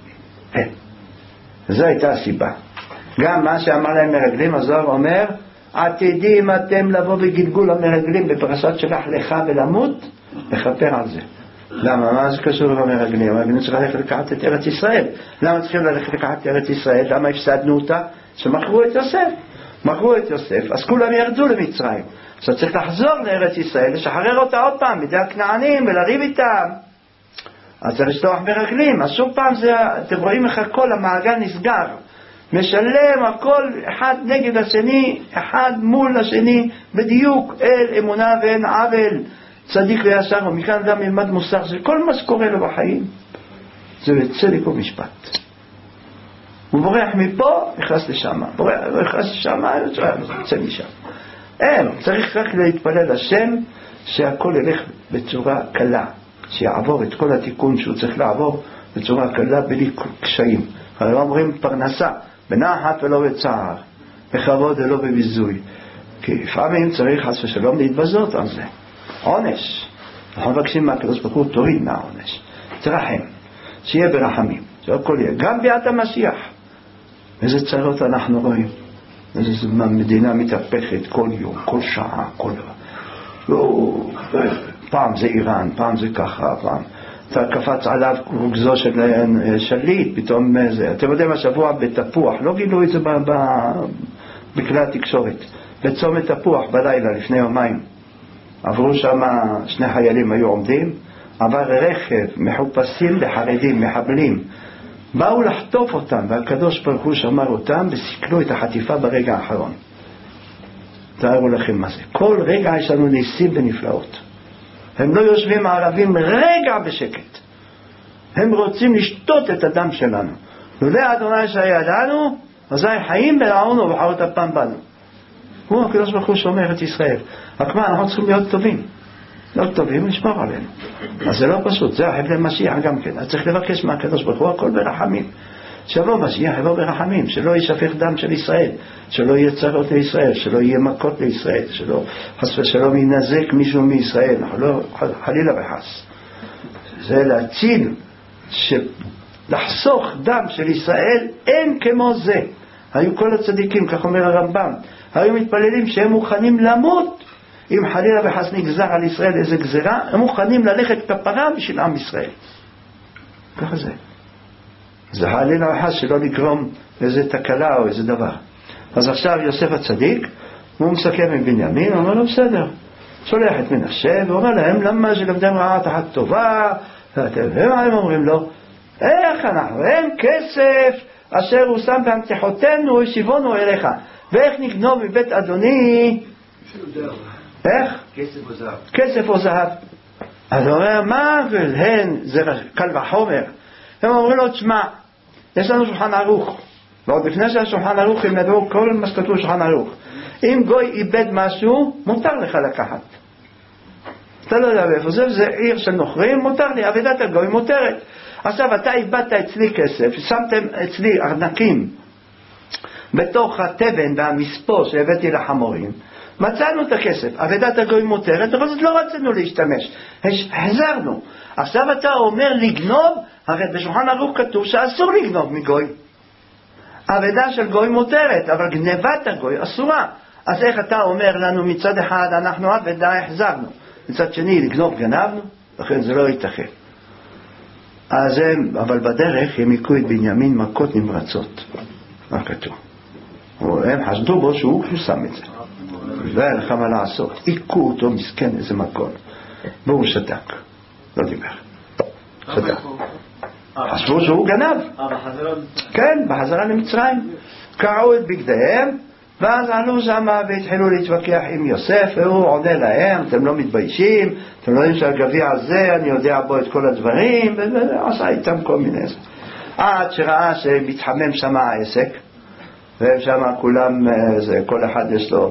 זו הייתה הסיבה. גם מה שאמר להם מרגלים, הזוהר אומר, עתידים אתם לבוא בגלגול המרגלים בפרשת שלח לך ולמות, לכפר על זה. למה? מה זה קשור למרגלים? המרגלים צריכים ללכת לקחת את ארץ ישראל. למה צריכים ללכת לקחת את ארץ ישראל? למה הפסדנו אותה? שמכרו את יוסף. מכרו את יוסף, אז כולם ירדו למצרים. אז צריך לחזור לארץ ישראל, לשחרר אותה עוד פעם, בידי הכנענים ולריב איתם. אז צריך לשלוח מרגלים. אז שוב פעם זה, אתם רואים איך כל המעגל נסגר. משלם הכל אחד נגד השני, אחד מול השני, בדיוק אל אמונה ואין עוול, צדיק וישר, ומכאן גם ילמד מוסר, זה כל מה שקורה לו בחיים, זה צדק ומשפט. הוא בורח מפה, נכנס לשם, בורח, נכנס לשם, יוצא משם. אין, צריך רק להתפלל השם, שהכל ילך בצורה קלה, שיעבור את כל התיקון שהוא צריך לעבור בצורה קלה, בלי קשיים. הרי אומרים פרנסה, בנחת ולא בצער, בכבוד ולא בביזוי. כי לפעמים צריך חס ושלום להתבזות על זה. עונש. אנחנו מבקשים מהקדוש ברוך הוא, תוריד מהעונש. תרחם. שיהיה ברחמים. זה הכל יהיה. גם ביאת המשיח. איזה צרות אנחנו רואים. איזו מדינה מתהפכת כל יום, כל שעה, כל... לא, פעם זה איראן, פעם זה ככה, פעם... אתה קפץ עליו רוגזו של שליט, פתאום זה. אתם יודעים, השבוע בתפוח, לא גילו את זה בכלי התקשורת. בצומת תפוח בלילה, לפני יומיים. עברו שם שני חיילים היו עומדים, עבר רכב, מחופשים לחרדים, מחבלים. באו לחטוף אותם, והקדוש ברוך הוא שמר אותם, וסיכלו את החטיפה ברגע האחרון. תארו לכם מה זה. כל רגע יש לנו ניסים ונפלאות. הם לא יושבים הערבים רגע בשקט. הם רוצים לשתות את הדם שלנו. לולא אדוני שידענו, אזי חיים בלעונו ובחרות הפעם בנו. הוא הקדוש ברוך הוא שומר את ישראל. רק מה, אנחנו צריכים להיות טובים. להיות טובים ולשמור עלינו. אז זה לא פשוט, זה החבל משיח גם כן. אז צריך לבקש מהקדוש ברוך הוא הכל ברחמים. שיבוא משיח, יבוא ברחמים, שלא יישפך דם של ישראל, שלא יהיה צרות לישראל, שלא יהיה מכות לישראל, שלא חס ושלום ינזק מישהו מישראל, לא, חלילה וחס. זה להציל, לחסוך דם של ישראל, אין כמו זה. היו כל הצדיקים, כך אומר הרמב"ם, היו מתפללים שהם מוכנים למות, אם חלילה וחס נגזר על ישראל איזה גזרה, הם מוכנים ללכת כפרה בשביל עם ישראל. ככה זה. זה חלילה וחס שלא לגרום איזה תקלה או איזה דבר. אז עכשיו יוסף הצדיק, הוא מסכם עם בנימין, הוא אומר לו בסדר. שולח את מנשה ואומר להם, למה שלמדם רעה תחת טובה? והם אומרים לו, איך אנחנו? אין כסף אשר הוא שם בהנצחותינו, השיבונו אליך. ואיך נגנוב מבית אדוני? איך? כסף או זהב. כסף או זהב. אז הוא אומר, מה? והן, זה קל וחומר. הם אומרים לו, תשמע, יש לנו שולחן ערוך. ועוד לפני שהשולחן ערוך, הם נדעו כל מה שכתוב שולחן ערוך. אם גוי איבד משהו, מותר לך לקחת. אתה לא יודע איפה זה, זה עיר של נוכרים, מותר לי, עבודת הגוי מותרת. עכשיו, אתה איבדת אצלי כסף, שמתם אצלי ארנקים בתוך התבן והמספור שהבאתי לחמורים, מצאנו את הכסף, עבודת הגוי מותרת, אבל זאת לא רצינו להשתמש, החזרנו. עכשיו אתה אומר לגנוב, הרי בשולחן ערוך כתוב שאסור לגנוב מגוי. עבודה של גוי מותרת, אבל גנבת הגוי אסורה. אז איך אתה אומר לנו מצד אחד אנחנו עבודה החזרנו, מצד שני לגנוב גנבנו? לכן זה לא ייתכן. אז הם, אבל בדרך הם הכו את בנימין מכות נמרצות. מה כתוב? הם חשדו בו שהוא שם את זה. לא היה לך מה לעשות. הכו אותו מסכן איזה מכות. והוא שתק. לא דיבר. שתק. חשבו שהוא גנב. כן, בחזרה למצרים. קרעו את בגדיהם, ואז עלו שמה והתחילו להתווכח עם יוסף, והוא עונה להם, אתם לא מתביישים, אתם לא יודעים שהגביע הזה, אני יודע בו את כל הדברים, ועשה איתם כל מיני. עד שראה שמתחמם שמה העסק, והם שמה כולם, כל אחד יש לו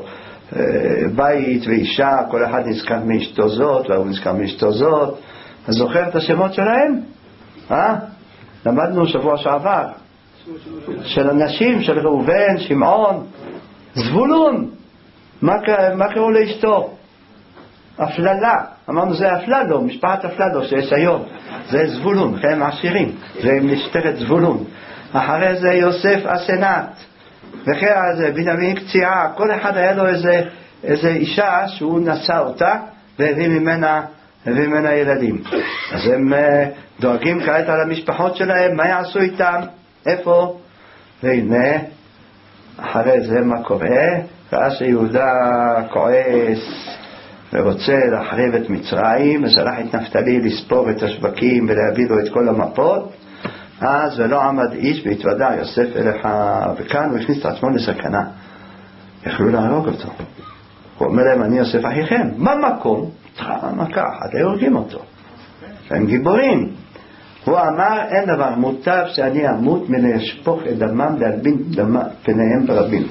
בית ואישה, כל אחד נזכר מאשתו זאת, והוא נזכר מאשתו זאת. אתה זוכר את השמות שלהם? אה? למדנו שבוע שעבר. של אנשים, של ראובן, שמעון, זבולון. מה, מה קראו לאשתו? אפללה. אמרנו זה אפללו, משפחת אפללו שיש היום. זה זבולון, הם עשירים. זה משפחת זבולון. אחרי זה יוסף אסנת. וכן זה בנימין קציעה. כל אחד היה לו איזה, איזה אישה שהוא נשא אותה והביא ממנה, הביא ממנה ילדים. אז הם דואגים כעת על המשפחות שלהם, מה יעשו איתם? איפה? והנה, אחרי זה מה קורה? ראה שיהודה כועס ורוצה להחריב את מצרים, ושלח את נפתלי לספור את השווקים ולהביא לו את כל המפות. אז ולא עמד איש והתוודע יוסף אליך, וכאן הוא הכניס את עצמו לסכנה. יכלו להרוג אותו. הוא אומר להם, אני יוסף אחיכם. במקום, מכה אחת, היורגים אותו. הם גיבורים. הוא אמר, אין דבר מוטב שאני אמות מלשפוך את דמם להלבין דמה פניהם ברבים.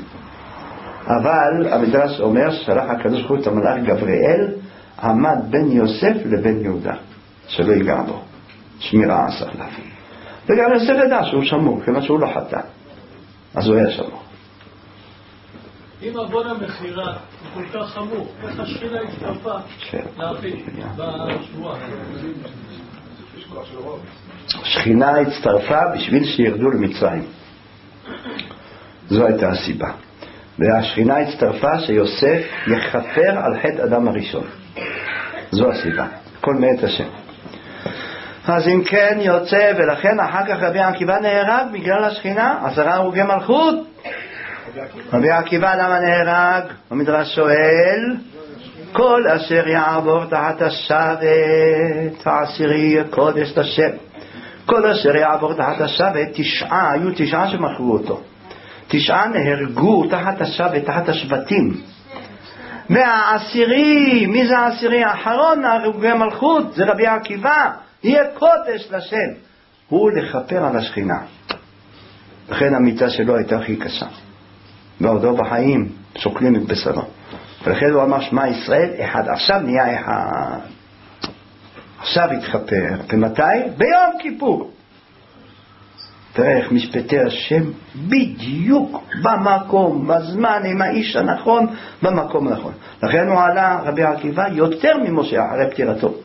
אבל המדרש אומר ששלח הקדוש ברוך הוא את המלאך גבריאל, עמד בין יוסף לבין יהודה, שלא ייגע בו, שמירה עשה עליו. וגם יוסף ידע שהוא שמור, כמה שהוא לא חטא, אז הוא היה שמור. אם עוון המכירה הוא כל כך חמור, איך השכינה הצטרפה לאחי בשבועה? השכינה הצטרפה בשביל שירדו למצרים. זו הייתה הסיבה. והשכינה הצטרפה שיוסף יכפר על חטא אדם הראשון. זו הסיבה. כל מאת השם. אז אם כן יוצא, ולכן אחר כך רבי עקיבא נהרג בגלל השכינה, עשרה הרוגי מלכות. רבי עקיבא למה נהרג? המדרש שואל, כל אשר יעבור תחת השבת העשירי קודש לשם. כל אשר יעבור תחת השבת, תשעה, היו תשעה שמכרו אותו. תשעה נהרגו תחת השבת, תחת השבטים. והעשירי, מי זה העשירי? האחרון הרוגי מלכות, זה רבי עקיבא, יהיה קודש לשם. הוא לכפר על השכינה. לכן המיטה שלו הייתה הכי קשה. בעודו בחיים שוקלים את בשרו. ולכן הוא אמר שמע ישראל אחד. עכשיו נהיה אחד. עכשיו התחפר. ומתי? ביום כיפור. תראה איך משפטי השם בדיוק במקום, בזמן, עם האיש הנכון, במקום הנכון. לכן הוא עלה רבי עקיבא יותר ממשה אחרי פטירתו.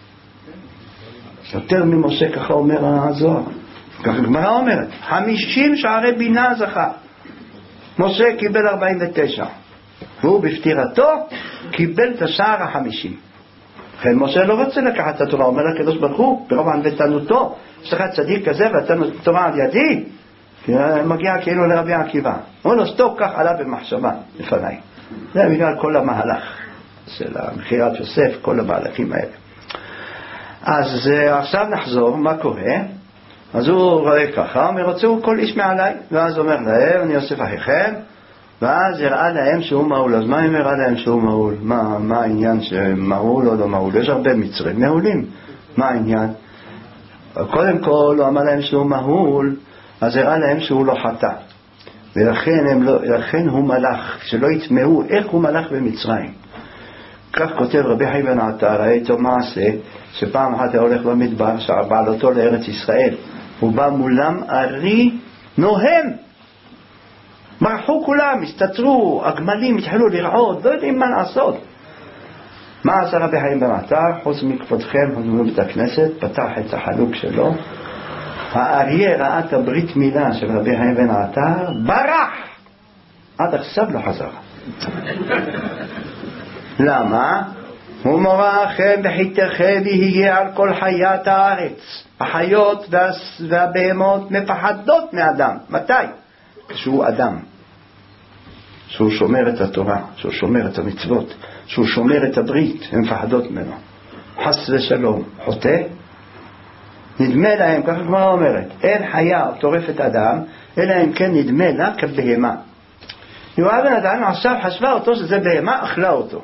יותר ממשה, ככה אומר הזוהר. ככה גמרא אומרת, חמישים שערי בינה זכה. משה קיבל ארבעים ותשע. והוא בפטירתו קיבל את השער החמישים. לכן משה לא רוצה לקחת את התורה, אומר לקדוש ברוך הוא, ברוב ענוותנותו, יש לך צדיק כזה ואתה תורה על ידי, מגיע כאילו לרבי עקיבא. הוא לא סתוק כך עלה במחשבה לפניי. זה בגלל כל המהלך של המכירת יוסף, כל המהלכים האלה. אז עכשיו נחזור, מה קורה? אז הוא רואה ככה, אומר, רוצו כל איש מעליי, ואז אומר להם, אני יוסף אחיכם, ואז יראה להם שהוא מעול. אז מה אם יראה להם שהוא מעול? מה, מה העניין שמעול או לא מעול? יש הרבה מצרים מעולים. מה העניין? קודם כל הוא אמר להם שהוא מעול, אז יראה להם שהוא לא חטא. ולכן הם לא, לכן הוא מלך, שלא יתמהו איך הוא מלך במצרים. כך כותב רבי חי בן עטר, ראיתו מעשה, שפעם אחת היה הולך במדבר, שבעלותו לארץ ישראל, הוא בא מולם ארי נוהם. מרחו כולם, הסתתרו, הגמלים התחילו לרעוד, לא יודעים מה לעשות. מה עשה רבי חיים בן עטר? חוץ מכבודכם, הוא בית הכנסת, פתח את החלוק שלו. האריה ראה את הברית מילה של רבי חיים בן עטר, ברח! עד עכשיו לא חזר. למה? ומוראכם וחיתכם יהיה על כל חיית הארץ. החיות והבהמות מפחדות מאדם. מתי? כשהוא אדם, שהוא שומר את התורה, שהוא שומר את המצוות, שהוא שומר את הברית, הן מפחדות ממנו. חס ושלום חוטא, נדמה להם, ככה הגמרא אומרת, אין חיה טורפת אדם אלא אם כן נדמה לה כבהמה. אם הבן אדם עכשיו חשבה אותו שזה בהמה, אכלה אותו.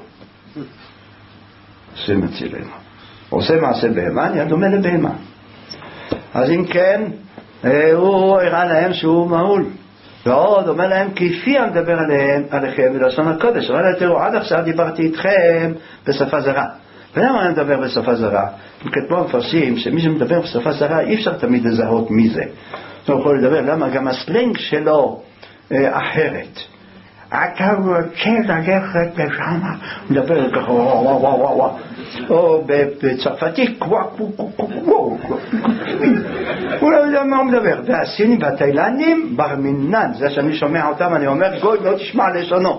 זה מצילנו. עושה מעשה בהמה, נהיה דומה לבהמה. אז אם כן, הוא הראה להם שהוא מהול. ועוד אומר להם, כפי המדבר עליהם, עליכם בלשון הקודש. אבל תראו, עד עכשיו דיברתי איתכם בשפה זרה. ולמה אני מדבר בשפה זרה? אם כתבו מפרשים שמי שמדבר בשפה זרה אי אפשר תמיד לזהות מי זה. הוא יכול לדבר, למה? גם הסלנג שלו אה, אחרת. אתה רוצה ללכת לשם, הוא מדבר ככה, וואו וואו וואו וואו, או בצרפתית, קוואק קוואק קוואק, הוא לא יודע מה הוא מדבר. והסינים והתאילנדים, בר מינן, זה שאני שומע אותם, אני אומר, גוי לא תשמע לשונו.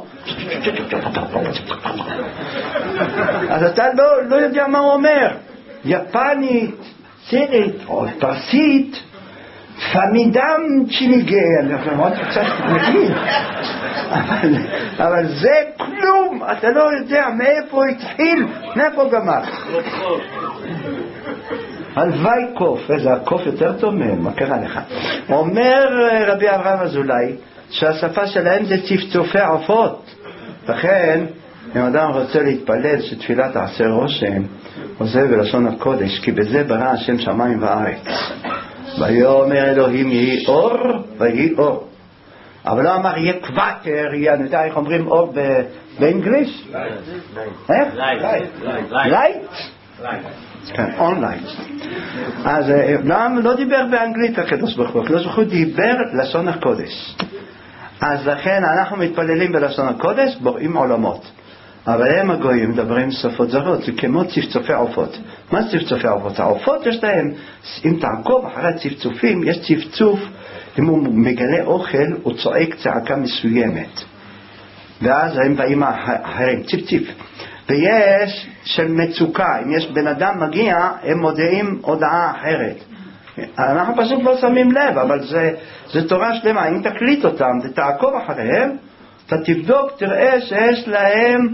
אז אתה לא יודע מה הוא אומר. יפנית, סרט, או פרסית, פמידם צ'יניגה, אני מאוד קצת מבין, אבל זה כלום, אתה לא יודע מאיפה התחיל, מאיפה גמר. הלוואי קוף, איזה הקוף יותר טוב מהם, מה קרה לך? אומר רבי אברהם אזולאי שהשפה שלהם זה צפצופי עופות. לכן אם אדם רוצה להתפלל שתפילה תעשה רושם, עושה בלשון הקודש, כי בזה ברא השם שמיים וארץ. ויאמר אלוהים יהי אור ויהי אור. אבל לא אמר יהיה קוואטר, יהיה, אני יודע איך אומרים אור באנגליש? איך? לייט? כן, און לייט. אז לא דיבר באנגלית הקדוש ברוך הוא, הקדוש ברוך הוא דיבר לשון הקודש. אז לכן אנחנו מתפללים בלשון הקודש, בוראים עולמות. אבל הם הגויים מדברים שפות זרות, זה כמו צפצופי עופות. מה זה צפצופי עופות? העופות יש להם, אם תעקוב אחרי הצפצופים, יש צפצוף, אם הוא מגלה אוכל, הוא צועק צעקה מסוימת. ואז הם באים אחרים, צפציף. ויש של מצוקה, אם יש בן אדם מגיע, הם מודיעים הודעה אחרת. אנחנו פשוט לא שמים לב, אבל זה, זה תורה שלמה. אם תקליט אותם ותעקוב אחריהם, אתה תבדוק, תראה שיש להם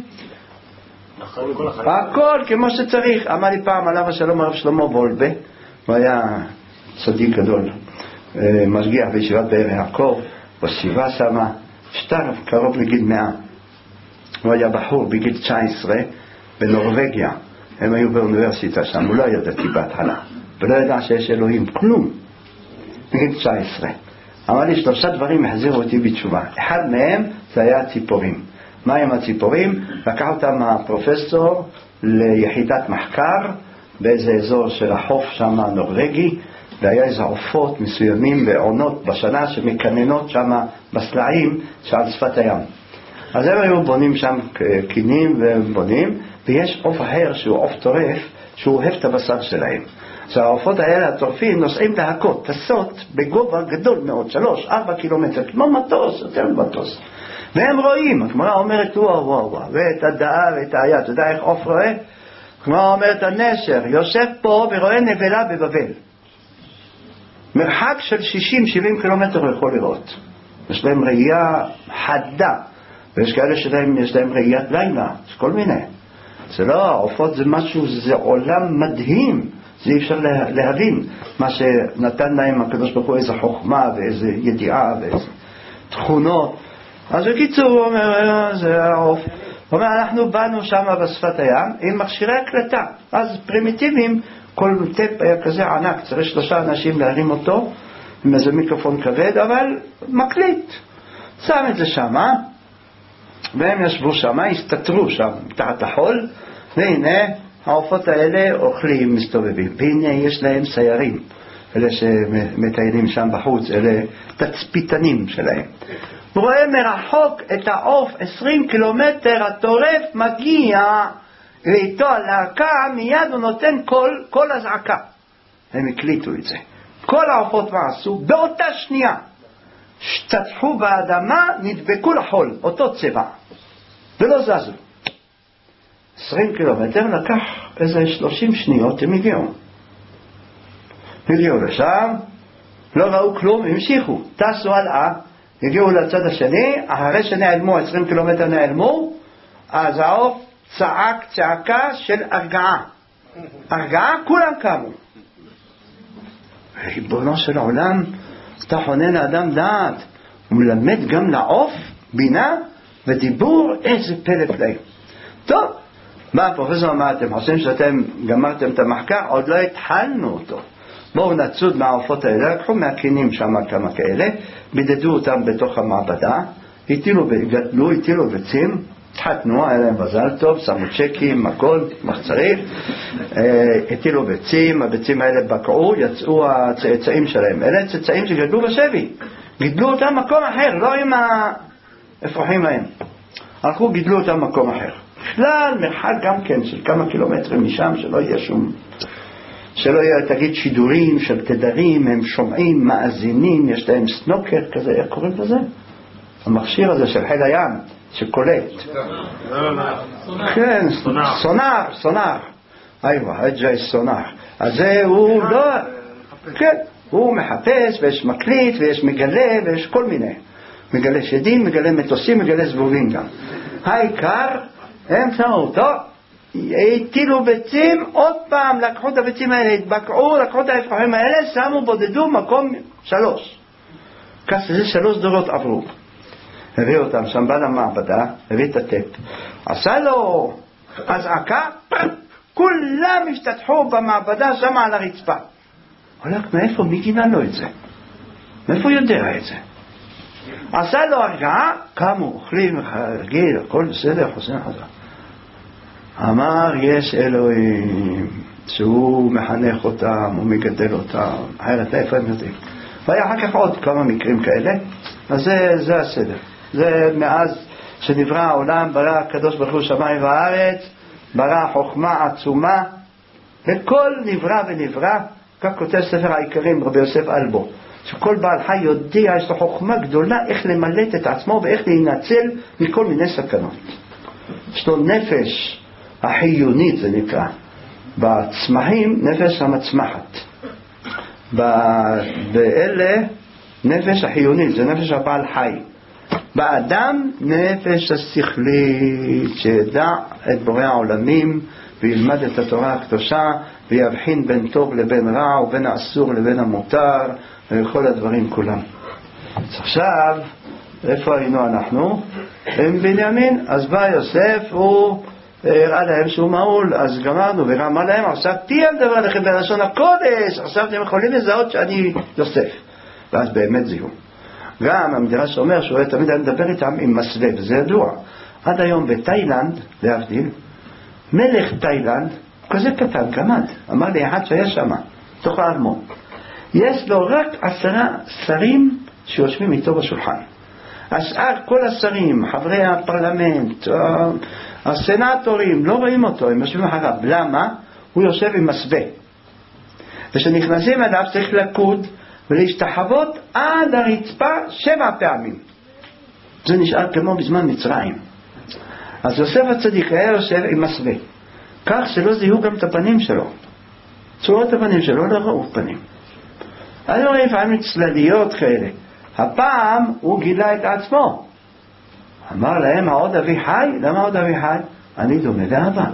הכל כמו שצריך. אמר לי פעם עליו השלום הרב שלמה וולבה, הוא היה צדיק גדול, משגיח בישיבת באר יעקב, בסביבה שמה, שטר קרוב לגיל מאה. הוא היה בחור בגיל תשע עשרה בנורווגיה, הם היו באוניברסיטה שם, הוא לא ידעתי בהתחלה, ולא ידע שיש אלוהים, כלום, בגיל תשע עשרה. אמר לי שלושה דברים החזירו אותי בתשובה. אחד מהם זה היה הציפורים. מה עם הציפורים? לקח אותם הפרופסור ליחידת מחקר באיזה אזור של החוף שם הנורווגי, והיה איזה עופות מסוימים בעונות בשנה שמקננות שם בסלעים שעל שפת הים. אז הם היו בונים שם קינים ובונים, ויש עוף אחר שהוא עוף טורף שהוא אוהב את הבשר שלהם. אז העופות האלה הטורפים נוסעים להקות, טסות בגובה גדול מאוד, שלוש, ארבע קילומטר, כמו מטוס, יותר מטוס. והם רואים, הגמרא אומרת וואו וואו וואו, ואת הדעה ואת היד, אתה יודע איך עוף רואה? הגמרא אומרת הנשר, יושב פה ורואה נבלה בבבל. מרחק של שישים שבעים קילומטר הוא יכול לראות. יש להם ראייה חדה, ויש כאלה שלהם, יש להם ראיית לילה, יש כל מיני. זה לא, העופות זה משהו, זה עולם מדהים. זה אי אפשר להבין מה שנתן להם הקדוש ברוך הוא, איזה חוכמה ואיזה ידיעה ואיזה תכונות. אז בקיצור הוא אומר, זה העוף. הוא אומר, אנחנו באנו שם בשפת הים עם מכשירי הקלטה. אז פרימיטיביים, כל טפ היה כזה ענק, צריך שלושה אנשים להרים אותו עם איזה מיקרופון כבד, אבל מקליט. שם את זה שם, והם ישבו שם, הסתתרו שם, תחת החול, והנה, העופות האלה אוכלים, מסתובבים. והנה יש להם סיירים, אלה שמטיילים שם בחוץ, אלה תצפיתנים שלהם. הוא רואה מרחוק את העוף עשרים קילומטר, הטורף מגיע ואיתו הלהקה, מיד הוא נותן קול, קול הזעקה. הם הקליטו את זה. כל העופות מה עשו? באותה שנייה שטחו באדמה, נדבקו לחול, אותו צבע, ולא זזו. עשרים קילומטר, לקח איזה שלושים שניות, הם הגיעו. הגיעו לשם, לא ראו כלום, המשיכו, טסו הלאה, הגיעו לצד השני, אחרי שנעלמו, עשרים קילומטר נעלמו, אז העוף צעק צעקה של הרגעה. הרגעה, כולם קמו. ריבונו של העולם, אתה חונן לאדם דעת, הוא מלמד גם לעוף בינה ודיבור, איזה פלא פלאים. טוב, מה הפרופסור, מה אתם חושבים שאתם גמרתם את המחקר? עוד לא התחלנו אותו. בואו נצוד מהעופות האלה, לקחו מהקינים שם כמה כאלה, בידדו אותם בתוך המעבדה, הטילו, גדלו, הטילו ביצים, התחתנו, היה להם מזל טוב, שמו צ'קים, הכל, מה שצריך, הטילו ביצים, הביצים האלה בקעו, יצאו הצאצאים שלהם. אלה צאצאים שגדלו בשבי, גידלו אותם מקום אחר, לא עם האפרוחים להם. הלכו, גידלו אותם מקום אחר. בכלל, מרחק גם כן של כמה קילומטרים משם, שלא יהיה שום... שלא יהיה, תגיד, שידורים של תדרים, הם שומעים, מאזינים, יש להם סנוקר כזה, איך קוראים לזה? המכשיר הזה של חיל הים, שקולט. כן, סונר, סונר. איווה, אג'י סונר. אז זה הוא לא... כן, הוא מחפש, ויש מקליט, ויש מגלה, ויש כל מיני. מגלה שדים, מגלה מטוסים, מגלה זבובים גם. העיקר, הם שמו אותו, הטילו ביצים, עוד פעם לקחו את הביצים האלה, התבקעו, לקחו את האפרוחים האלה, שמו, בודדו מקום שלוש. כך זה שלוש דורות עברו. הביא אותם שם בא למעבדה, הביא את הטפ. עשה לו הזעקה, כולם השתתחו במעבדה שם על הרצפה. הולך, מאיפה? מי גילה לו את זה? מאיפה יודע את זה? עשה לו הרגעה, קמו, אוכלים, רגיל, הכל בסדר, חוזרים חזרה. אמר, יש אלוהים שהוא מחנך אותם, הוא מגדל אותם, אחרת איפה הם יודעים. והיה אחר כך עוד כמה מקרים כאלה, אז זה, זה הסדר. זה מאז שנברא העולם, ברא הקדוש ברוך הוא שמיים וארץ, ברא חוכמה עצומה, וכל נברא ונברא, כך כותב ספר העיקרים רבי יוסף אלבו, שכל בעל חי יודע, יש לו חוכמה גדולה איך למלט את עצמו ואיך להינצל מכל מיני סכנות. יש לו נפש החיונית, זה נקרא, בצמחים נפש המצמחת, באלה נפש החיונית, זה נפש הבעל חי. באדם נפש השכלית שידע את בורא העולמים וילמד את התורה הקדושה ויבחין בין טוב לבין רע ובין האסור לבין המותר וכל הדברים כולם. אז עכשיו איפה היינו אנחנו? עם בנימין. אז בא יוסף, הוא הראה להם שהוא מעול, אז גמרנו ורמה להם, עכשיו תהיה מדבר לכם בלשון הקודש, עכשיו אתם יכולים לזהות שאני יוסף. ואז באמת זיהו. גם המדרש אומר שהוא תמיד מדבר איתם עם מסווה, וזה ידוע. עד היום בתאילנד, להבדיל, מלך תאילנד, כזה קטן, גמד, אמר לי אחד שהיה שם, תוך הארמון. יש לו רק עשרה שרים שיושבים איתו בשולחן. השאר, כל השרים, חברי הפרלמנט, הסנטורים, לא רואים אותו, הם יושבים אחריו. למה? הוא יושב עם מסווה. ושנכנסים אליו צריך לקוד ולהשתחוות עד הרצפה שבע פעמים. זה נשאר כמו בזמן מצרים. אז יוסף הצדיק היה יושב עם מסווה, כך שלא זיהו גם את הפנים שלו. צורות הפנים שלו לא ראו פנים. היו רואים פעמים צלליות כאלה. הפעם הוא גילה את עצמו. אמר להם, העוד אבי חי? למה עוד אבי חי? אני דומה לאבא.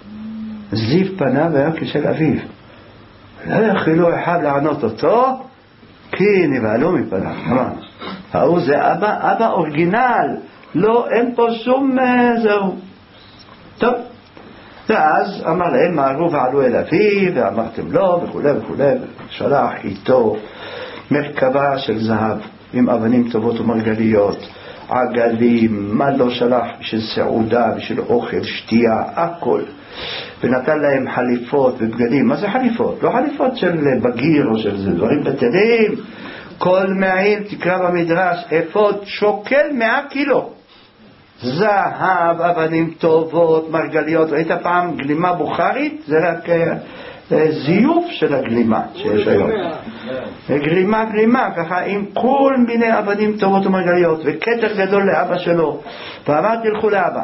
זיו פניו היה כשל אביו. לא יכלו אחד לענות אותו, כי נבהלו מפניו. אמר, ההוא זה אבא, אבא אורגינל. לא, אין פה שום זהו. טוב. ואז אמר להם, מערו ועלו אל אביו, ואמרתם לו, וכו' וכו'. שלח איתו מרכבה של זהב, עם אבנים טובות ומרגליות, עגלים, מה לא שלח בשביל סעודה, בשביל אוכל, שתייה, הכל. ונתן להם חליפות ובגדים. מה זה חליפות? לא חליפות של בגיר או של זה, דברים בטלים. כל מעיל, תקרא במדרש, אפוד שוקל מאה קילו. זהב, אבנים טובות, מרגליות. ראית פעם גלימה בוכרית? זה רק זיוף של הגלימה שיש היום. גלימה, גלימה, ככה עם כל מיני אבנים טובות ומרגליות, וכתר גדול לאבא שלו. ואמר, תלכו לאבא,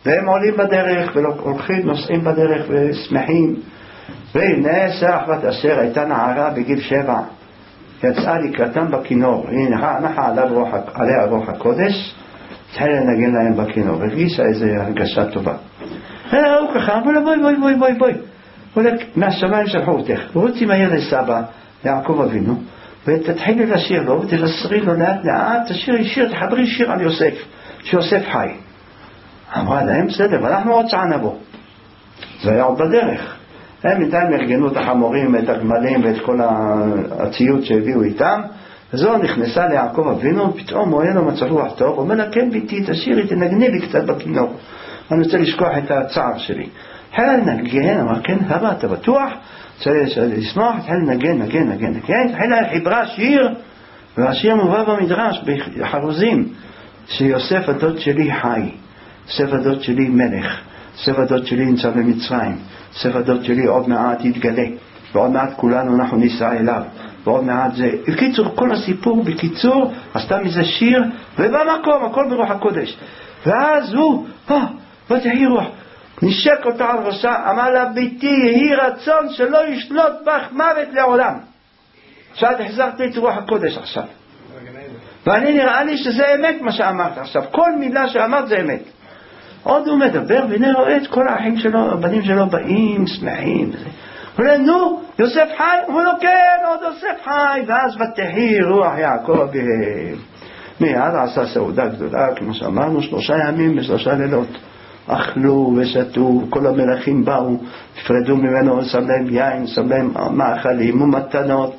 והם עולים בדרך והולכים, נוסעים בדרך ושמחים. והנה סרח בת אשר הייתה נערה בגיל שבע, יצאה לקראתם בכינור, היא נחה עליה רוח הקודש, התחילה לנגן להם בכינור, והרגישה איזו הרגשה טובה. הוא ככה, בואי בואי בואי בואי בואי בואי מהשמיים שלחו אותך, ורוצי מהר לסבא יעקב אבינו, ותתחילי לשיר לו ותבשרי לו לאט לאט, תשירי שיר, תחברי שיר על יוסף, שיוסף חי. אמרה להם בסדר, ואנחנו עוד שעה נבוא. זה היה עוד בדרך. הם בינתיים ארגנו את החמורים, את הגמלים ואת כל הציוד שהביאו איתם, וזו נכנסה ליעקב אבינו, ופתאום הוא היה לו מצב רוח טוב, הוא אומר לה, כן ביתי, תשירי, תנגני לי קצת בכינור, אני רוצה לשכוח את הצער שלי. התחילה לנגן, אמר, כן, אבא, אתה בטוח? רוצה לשמוח, התחילה לנגן, נגן, נגן, נגן, התחילה חיברה שיר, והשיר מובא במדרש, בחרוזים, שיוסף הדוד שלי חי, יוסף הדוד שלי מלך, יוסף הדוד שלי נמצא במצרים, יוסף הדוד שלי עוד מעט יתגלה, ועוד מעט כולנו אנחנו ניסע אליו, ועוד מעט זה, בקיצור, כל הסיפור בקיצור, עשתה מזה שיר, ובמקום, הכל ברוח הקודש. ואז הוא, אה, ותהי רוח, נשק אותה על ראשה, אמר לה, ביתי, יהי רצון שלא ישלוט בך מוות לעולם. שאת החזרת לי את רוח הקודש עכשיו. ואני נראה לי שזה אמת מה שאמרת עכשיו, כל מילה שאמרת זה אמת. עוד הוא מדבר, והנה רואה את כל האחים שלו, הבנים שלו באים, שמחים. הוא אומר, נו, יוסף חי? הוא אומר לו, כן, עוד יוסף חי. ואז ותהי רוח יעקב בהם. מיד עשה סעודה גדולה, כמו שאמרנו, שלושה ימים ושלושה לילות. אכלו ושתו, כל המלכים באו, הפרדו ממנו, שם להם יין, שם להם מאכלים ומתנות.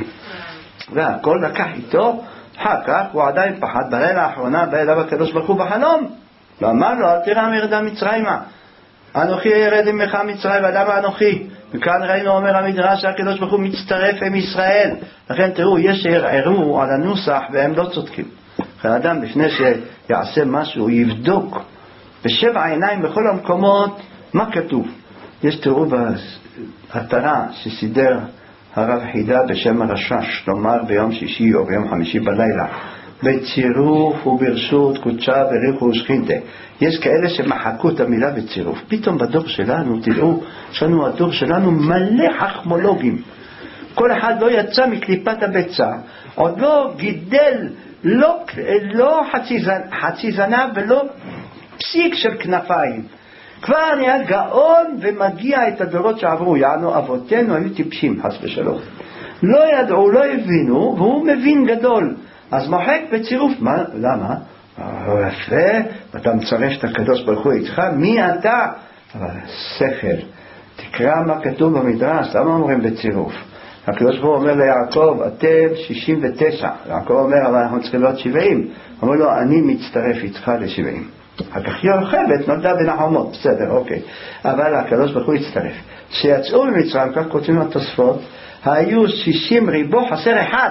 והכל לקח איתו, אחר כך הוא עדיין פחד, בלילה האחרונה בא אליו הקדוש ברוך הוא בחלום. ואמר לו, אל תראה מרדה מצרימה, אנוכי ירד עמך מצרים, ולמה אנוכי? וכאן ראינו אומר המדרש שהקדוש ברוך הוא מצטרף עם ישראל. לכן תראו, יש שערערו על הנוסח והם לא צודקים. האדם לפני שיעשה משהו יבדוק בשבע עיניים בכל המקומות מה כתוב. יש תראו בהתרה שסידר הרב חידה בשם הרשש, לומר ביום שישי או ביום חמישי בלילה, בצירוף וברשות קודשה בריחו ושכינתה. יש כאלה שמחקו את המילה בצירוף. פתאום בדור שלנו, תראו, יש לנו הדור שלנו מלא חכמולוגים. כל אחד לא יצא מקליפת הביצה, עוד לא גידל לא, לא חצי, זנ, חצי זנב ולא פסיק של כנפיים. כבר נהיה גאון ומגיע את הדורות שעברו. יענו אבותינו היו טיפשים, חס ושלום. לא ידעו, לא הבינו, והוא מבין גדול. אז מוחק בצירוף. מה? למה? יפה, אתה מצרף את הקדוש ברוך הוא איתך, מי אתה? אבל שכל, תקרא מה כתוב במדרש, למה אומרים בצירוף? הקדוש ברוך הוא אומר ליעקב, אתם שישים ותשע, יעקב אומר, אבל אנחנו צריכים להיות שבעים, אומר לו, אני מצטרף איתך לשבעים. אחר כך יוכבד נולדה בין החומות, בסדר, אוקיי, אבל הקדוש ברוך הוא יצטרף. שיצאו ממצרים, כך כותבים התוספות, היו שישים ריבו חסר אחד.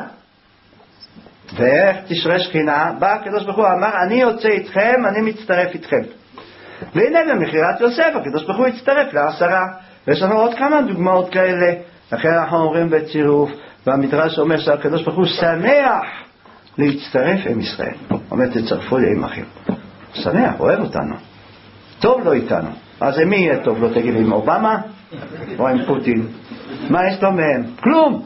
ואיך תשרה שכינה? בא הקדוש ברוך הוא אמר, אני יוצא איתכם, אני מצטרף איתכם. והנה במכירת יוסף הקדוש ברוך הוא יצטרף לעשרה. ויש לנו עוד כמה דוגמאות כאלה. לכן אנחנו אומרים בצירוף, והמדרש אומר שהקדוש ברוך הוא שמח להצטרף עם ישראל. אומר, תצרפו לי עם אחים. הוא שמח, אוהב אותנו, טוב לו איתנו. אז מי יהיה טוב לו? תגיד לי, עם אובמה או עם פוטין? מה יש לו מהם? כלום.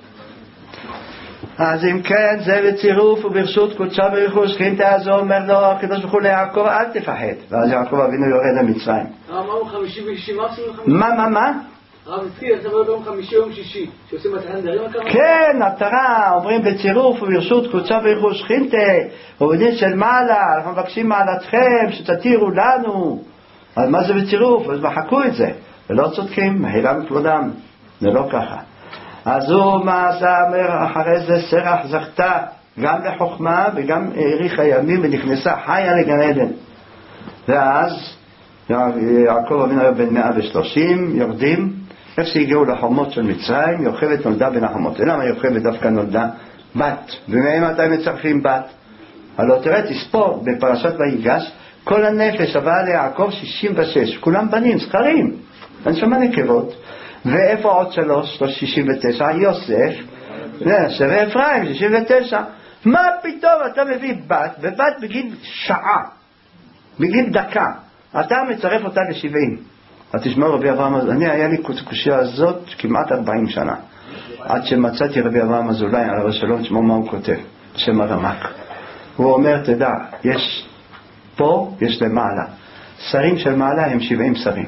אז אם כן, זה בצירוף וברשות קודשה בריחו ושכינתה. אז הוא אומר לו הקדוש ברוך הוא ליעקב, אל תפחד. ואז יעקב אבינו יורד למצרים. אמרנו חמישי ושישי, מה עושים לחמישי? מה, מה, מה? הרב הזכיר, אתה אומר ביום חמישי או יום שישי, שעושים מתנת נדרים הכוונה? כן, התורה, אומרים בצירוף וברשות קודשה בריחו ושכינתה, ובדין של מעלה, אנחנו מבקשים מעלתכם שתתירו לנו. אז מה זה בצירוף? אז מחקו את זה. ולא צודקים, מחילה מכבודם. זה לא ככה. אז הוא מעשה אומר, אחרי זה סרח זכתה גם לחוכמה וגם האריכה ימים ונכנסה חיה לגן עדן. ואז יעקב אבינו היה בן מאה ושלושים, יורדים, איך שהגיעו לחומות של מצרים, יוכבד נולדה בין החומות. למה יוכבד דווקא נולדה? בת. ומהם אתם מצרפים בת? הלא תראה, תספור בפרשת ויגש, כל הנפש הבאה ליעקב שישים ושש, כולם בנים, זכרים, אין שם נקבות. ואיפה עוד שלוש? שישים ותשע, יוסף, שווה אפרים, שישים ותשע. מה פתאום אתה מביא בת, ובת בגיל שעה, בגיל דקה, אתה מצרף אותה ל-שבעים. אז תשמעו רבי אברהם, אני היה לי קושיה הזאת כמעט ארבעים שנה. עד שמצאתי רבי אברהם אזולאי על השלום, שמו מה הוא כותב, שם הרמק. הוא אומר, תדע, יש פה, יש למעלה. שרים של מעלה הם שבעים שרים.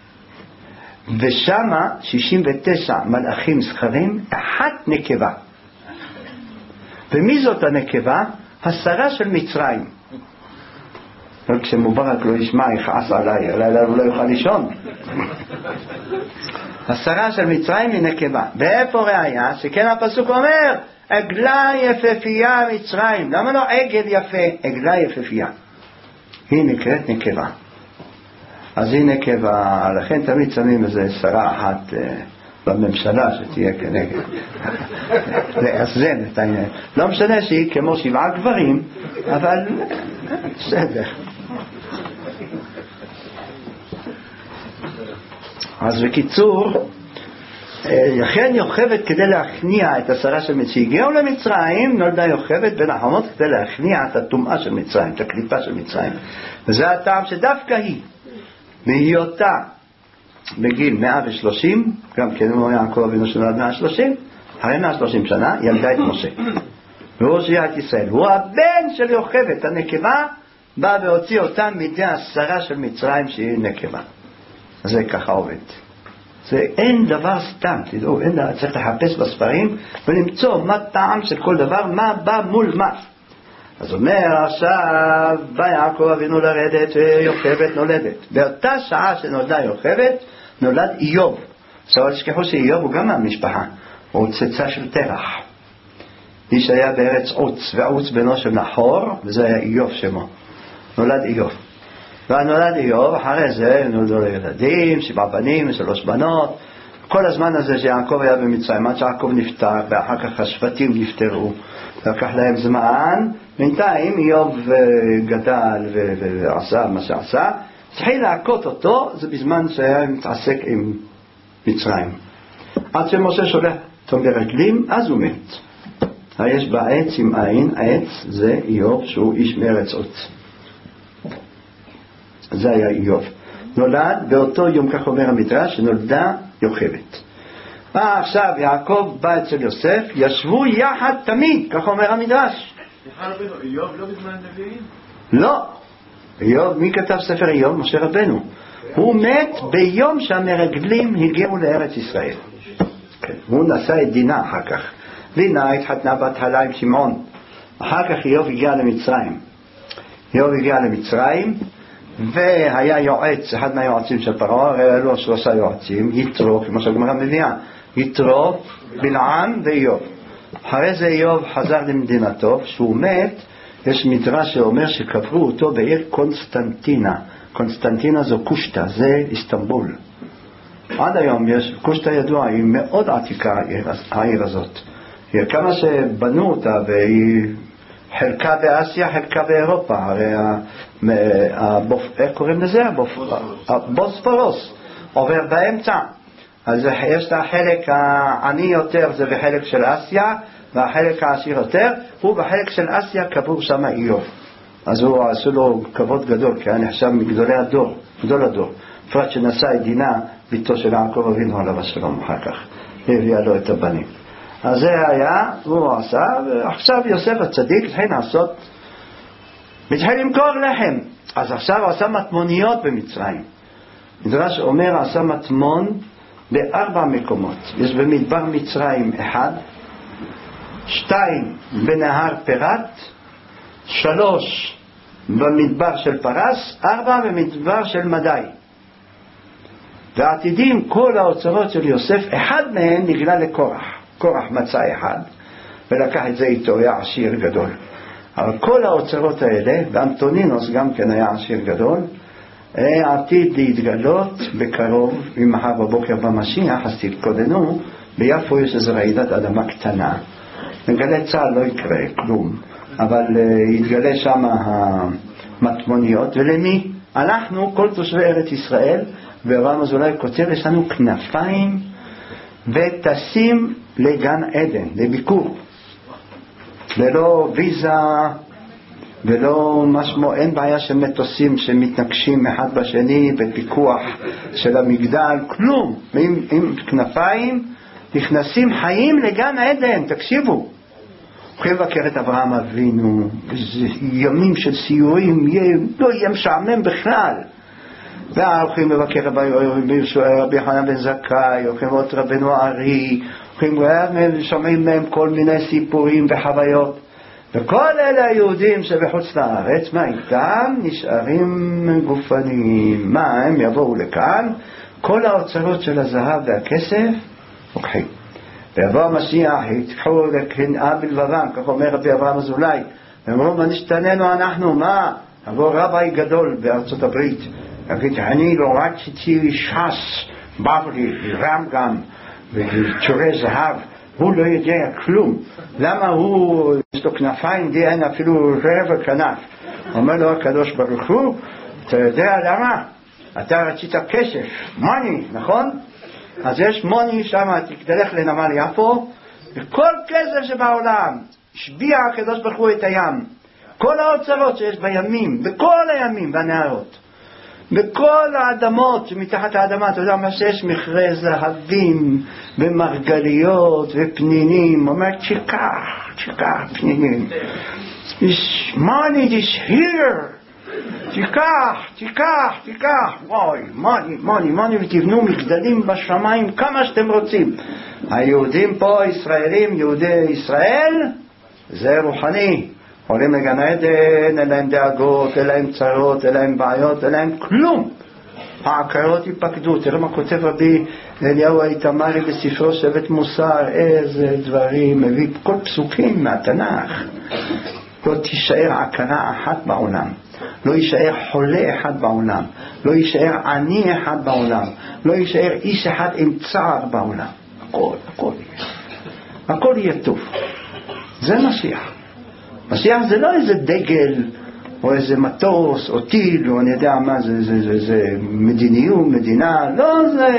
ושמה שישים ותשע מלאכים זכרים, אחת נקבה. ומי זאת הנקבה? השרה של מצרים. כשמוברק לא ישמע, יכעס עליי, אולי הוא לא יוכל לישון. השרה של מצרים היא נקבה. ואיפה ראיה? שכן הפסוק אומר, עגלה יפהפייה מצרים. למה לא עגל יפה? עגלה יפהפייה. היא נקראת נקבה. אז היא נקבה, לכן תמיד שמים איזה שרה אחת בממשלה שתהיה כנגד. לאזן את העניין. לא משנה שהיא כמו שבעה גברים, אבל בסדר. אז בקיצור, לכן יוכבד כדי להכניע את השרה של מצרים. שהגיעו למצרים, נולדה יוכבד בין החומות כדי להכניע את הטומאה של מצרים, את הקליפה של מצרים. וזה הטעם שדווקא היא, בהיותה בגיל מאה ושלושים, גם כן הוא יעקב אבינו שנולד מאה ושלושים, אחרי מאה ושלושים שנה ילדה את משה. והוא הושיע את ישראל. הוא הבן של יוכבד, הנקבה, בא והוציא אותה מידי השרה של מצרים שהיא נקבה. זה ככה עובד. זה אין דבר סתם, תדעו, אין דבר, צריך לחפש בספרים ולמצוא מה טעם של כל דבר, מה בא מול מה. אז אומר עכשיו, בא יעקב אבינו לרדת ויוכבד נולדת. באותה שעה שנולדה יוכבד, נולד איוב. עכשיו תשכחו שאיוב הוא גם מהמשפחה, הוא צאצא של תרח. איש היה בארץ עוץ, ועוץ בנו של נחור, וזה היה איוב שמו. נולד איוב. ונולד איוב, אחרי זה נולדו לו ילדים, שבעה בנים, שלוש בנות. כל הזמן הזה שיעקב היה במצרים, עד שיעקב נפטר, ואחר כך השבטים נפטרו. לקח להם זמן, בינתיים איוב גדל ועשה מה שעשה. התחיל להכות אותו, זה בזמן שהיה מתעסק עם מצרים. עד שמשה שולח אותו לרגלים, אז הוא מת. יש בעץ עם עין, העץ זה איוב שהוא איש מארץ עוץ. זה היה איוב. נולד באותו יום, כך אומר המדרש, שנולדה יוכבד. מה עכשיו יעקב בא אצל יוסף, ישבו יחד תמיד, כך אומר המדרש. איוב לא בזמן נביאים? לא. איוב, מי כתב ספר איוב? משה רבנו. הוא מת ביום שהמרגלים הגיעו לארץ ישראל. הוא נשא את דינה אחר כך. דינה התחתנה בהתחלה עם שמעון. אחר כך איוב הגיע למצרים. איוב הגיע למצרים, והיה יועץ, אחד מהיועצים של פרעה, הרי לו שלושה יועצים, יתרו, כמו שהגמרא מביאה, יתרו, בלעם ואיוב. אחרי זה איוב חזר למדינתו, כשהוא מת, יש מדרש שאומר שקברו אותו בעיר קונסטנטינה. קונסטנטינה זו קושטה, זה איסטנבול. עד היום יש, קושטה ידוע, היא מאוד עתיקה העיר הזאת. כמה שבנו אותה והיא חלקה באסיה, חלקה באירופה, הרי הבופ... איך קוראים לזה? הבופ... הבוספורוס עובר באמצע. אז יש לה חלק העני יותר, זה בחלק של אסיה, והחלק העשיר יותר, הוא בחלק של אסיה קבור שם איוב. אז הוא עשו לו כבוד גדול, כי היה נחשב מגדולי הדור, גדול הדור. פרט שנשא את דינה, ביתו של יעקב אבינו עליו השלום אחר כך, הביאה לו את הבנים. אז זה היה, הוא עשה, ועכשיו יוסף הצדיק התחיל לעשות, התחיל למכור לחם. אז עכשיו הוא עשה מטמוניות במצרים. מדרש אומר, עשה מטמון בארבע מקומות. יש במדבר מצרים אחד, שתיים בנהר פירת, שלוש במדבר של פרס, ארבע במדבר של מדי. ועתידים כל האוצרות של יוסף, אחד מהם נגלה לקורח. קורח מצא אחד ולקח את זה איתו, היה עשיר גדול. אבל כל האוצרות האלה, ואנטונינוס גם כן היה עשיר גדול, עתיד להתגלות בקרוב, ממחר בבוקר במשיח, אז תתכוננו, ביפו יש איזו רעידת אדמה קטנה. בגלי צהל לא יקרה כלום, אבל יתגלה שם המטמוניות. ולמי? אנחנו, כל תושבי ארץ ישראל, ואברהם אזולאי כותב, יש לנו כנפיים וטסים לגן עדן, לביקור, ללא ויזה, ולא משמו, אין בעיה של מטוסים שמתנגשים אחד בשני בפיקוח של המגדל, כלום. עם, עם כנפיים נכנסים חיים לגן עדן. תקשיבו, הולכים לבקר את אברהם אבינו, ימים של סיורים, לא יהיה משעמם בכלל. והולכים לבקר רבי יוחנן בן זכאי, הולכים לראות רבנו ארי, הולכים לשומעים מהם כל מיני סיפורים וחוויות. וכל אלה היהודים שבחוץ לארץ, מה איתם? נשארים גופניים. מה, הם יבואו לכאן, כל האוצרות של הזהב והכסף לוקחים. ויבוא המשיח, יתקחו לקנאה בלבבם, כך אומר רבי אברהם אזולאי, ואמרו, מה נשתננו אנחנו? מה? יבוא רבי גדול בארצות הברית, יגיד, אני לא רציתי ש"ס, בבלי, רמב"ם וצורי זהב, הוא לא יודע כלום. למה הוא, יש לו כנפיים, די אין אפילו רבע כנף. אומר לו הקדוש ברוך הוא, אתה יודע למה? אתה רצית כסף, מוני, נכון? אז יש מוני שם, תלך לנמל יפו, וכל כסף שבעולם, השביע הקדוש ברוך הוא את הים. כל האוצרות שיש בימים, בכל הימים והנהרות. בכל האדמות שמתחת האדמה, אתה יודע מה שיש? מכרה זהבים ומרגליות ופנינים. אומר, תשכח, תשכח פנינים. This money is here. תשכח, תשכח, תשכח. וואי, money, money, money, ותבנו מגדלים בשמיים כמה שאתם רוצים. היהודים פה, ישראלים, יהודי ישראל, זה רוחני. עולים לגן עדן, אין להם דאגות, אין להם צרות, אין להם בעיות, אין להם כלום. העקרות ייפקדו. תראה מה כותב רבי אליהו האיתמרי בספרו שבט מוסר, איזה דברים, מביא כל פסוקים מהתנ"ך. לא תישאר עקרה אחת בעולם, לא יישאר חולה אחד בעולם, לא יישאר עני אחד בעולם, לא יישאר איש אחד עם צער בעולם. הכל, הכל יהיה. הכל יהיה טוב. זה משיח. משיח זה לא איזה דגל או איזה מטוס או טיל או אני יודע מה זה, זה, זה, זה מדיניות, מדינה, לא זה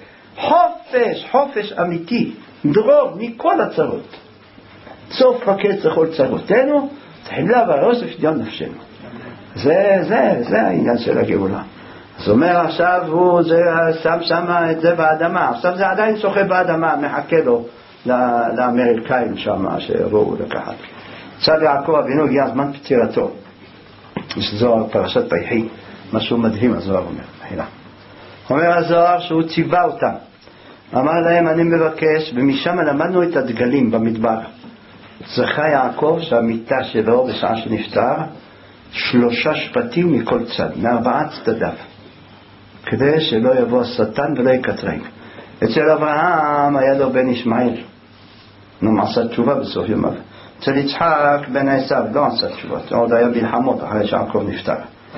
חופש, חופש אמיתי, דרור מכל הצרות, סוף הקץ לכל צרותינו, תחילה והרוסף שדיון נפשנו. זה, זה, זה העניין של הגאולה. אז אומר עכשיו הוא זה, שם שמה את זה באדמה, עכשיו זה עדיין שוכב באדמה, מחכה לו לאמריקאים שמה שיבואו לקחת. צד יעקב אבינו הגיע הזמן פטירתו. יש זוהר פרשת פייחי, משהו מדהים הזוהר אומר, מחילה. אומר הזוהר שהוא ציווה אותם. אמר להם אני מבקש, ומשם למדנו את הדגלים במדבר. זכה יעקב שהמיטה שלו בשעה שנפטר, שלושה שבטים מכל צד, מארבעה צדדיו. כדי שלא יבוא השטן ולא יקטרג. אצל אברהם היה לו בן ישמעאל. נו, עשה תשובה בסוף ימיו. אצל יצחק בן עשיו לא עשה תשובות, עוד היה מלחמות אחרי שיעקב נפטר.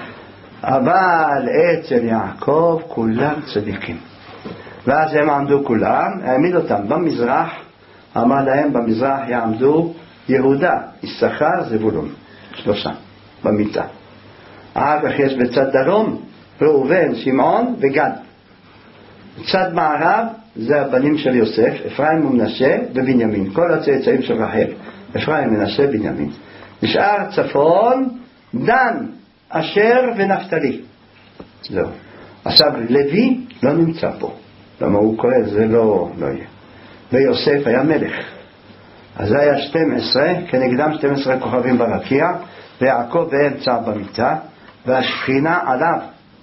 אבל אצל יעקב כולם צדיקים. ואז הם עמדו כולם, העמיד אותם במזרח, אמר להם במזרח יעמדו יהודה, יששכר, זבולון, שלושה, במיטה. אחר כך יש בצד דרום, ראובן, שמעון וגד. בצד מערב זה הבנים של יוסף, אפרים ומנשה ובנימין, כל הצאצאים של רחל. אפרים, מנשה, בנימין. נשאר צפון, דן, אשר ונפתלי. זהו. עכשיו, לוי לא נמצא פה. למה הוא קורא? זה לא, לא יהיה. ויוסף היה מלך. אז זה היה שתים עשרה, כנגדם שתים עשרה כוכבים ברקיע, ויעקב באמצע במיטה, והשכינה עליו.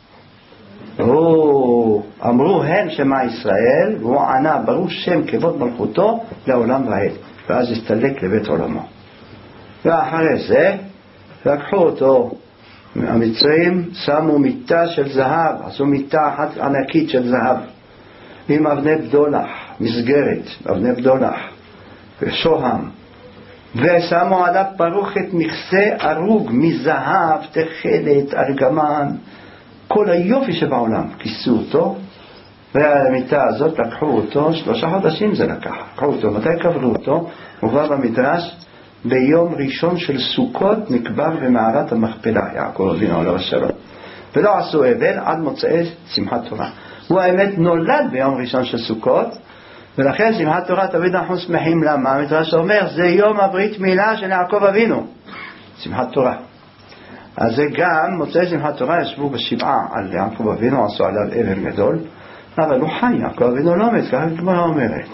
הוא, אמרו הן שמה ישראל, והוא ענה, ברור שם כבוד מלכותו לעולם ועד. ואז הסתלק לבית עולמו. ואחרי זה לקחו אותו המצרים, שמו מיטה של זהב, עשו מיטה אחת ענקית של זהב עם אבני בדולח, מסגרת אבני בדולח ושוהם, ושמו עליו פרוכת מכסה ארוג מזהב, תכלת, ארגמן, כל היופי שבעולם. כיסו אותו, והמיטה הזאת לקחו אותו, שלושה חודשים זה לקח. לקחו אותו, מתי קברו אותו? הוא כבר במדרש, ביום ראשון של סוכות נקבר במערת המכפלה, יעקב אבינו עליו השלום. ולא עשו אבל עד מוצאי שמחת תורה. הוא האמת נולד ביום ראשון של סוכות, ולכן שמחת תורה תמיד אנחנו שמחים. למה? המדרש אומר, זה יום הברית מילה של יעקב אבינו. שמחת תורה. אז זה גם מוצאי שמחת תורה ישבו בשבעה על יעקב אבינו, עשו עליו אבן גדול, אבל הוא חי, יעקב אבינו לא מת, ככה הגמרא אומרת.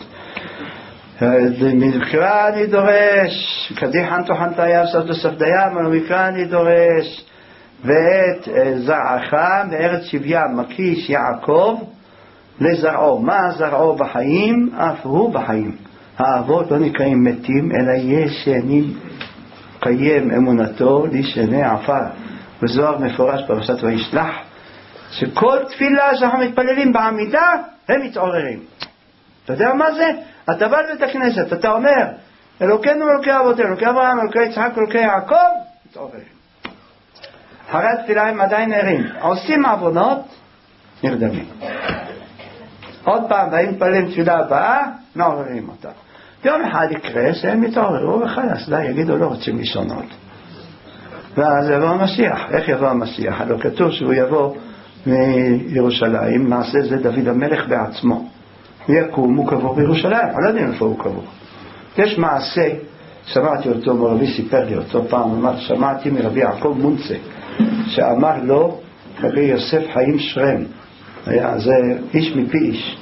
במקרא אני דורש, כדיחן תוכן תהיה סוף לסוף דיים, אבל במקרא אני דורש, ואת זרעך בארץ שביה מקיש יעקב לזרעו. מה זרעו בחיים? אף הוא בחיים. האבות לא נקראים מתים, אלא ישנים. קיים אמונתו לישני עפר. בזוהר מפורש פרשת וישלח, שכל תפילה שאנחנו מתפללים בעמידה, הם מתעוררים. אתה יודע מה זה? אתה בא לבית הכנסת, אתה אומר, אלוקינו אלוקי אבותינו, אלוקי אברהם, אלוקי יצחק, אלוקי יעקב, מתעוררים. אחרי התפילה הם עדיין ערים. עושים עוונות, נרדמים. עוד פעם, באים מתפללים תפילה הבאה, מעוררים אותה. יום אחד יקרה שהם יתעוררו וחלס, די, יגידו לא רוצים לישון עוד. ואז יבוא המשיח. איך יבוא המשיח? הלא כתוב שהוא יבוא מירושלים, נעשה זה דוד המלך בעצמו. יקום, הוא קבור בירושלים, אני לא יודעים איפה הוא קבור. יש מעשה, שמעתי אותו, מרבי סיפר לי אותו פעם, אמר, שמעתי מרבי יעקב מונצה, שאמר לו, רבי יוסף חיים שרם, היה, זה איש מפי איש.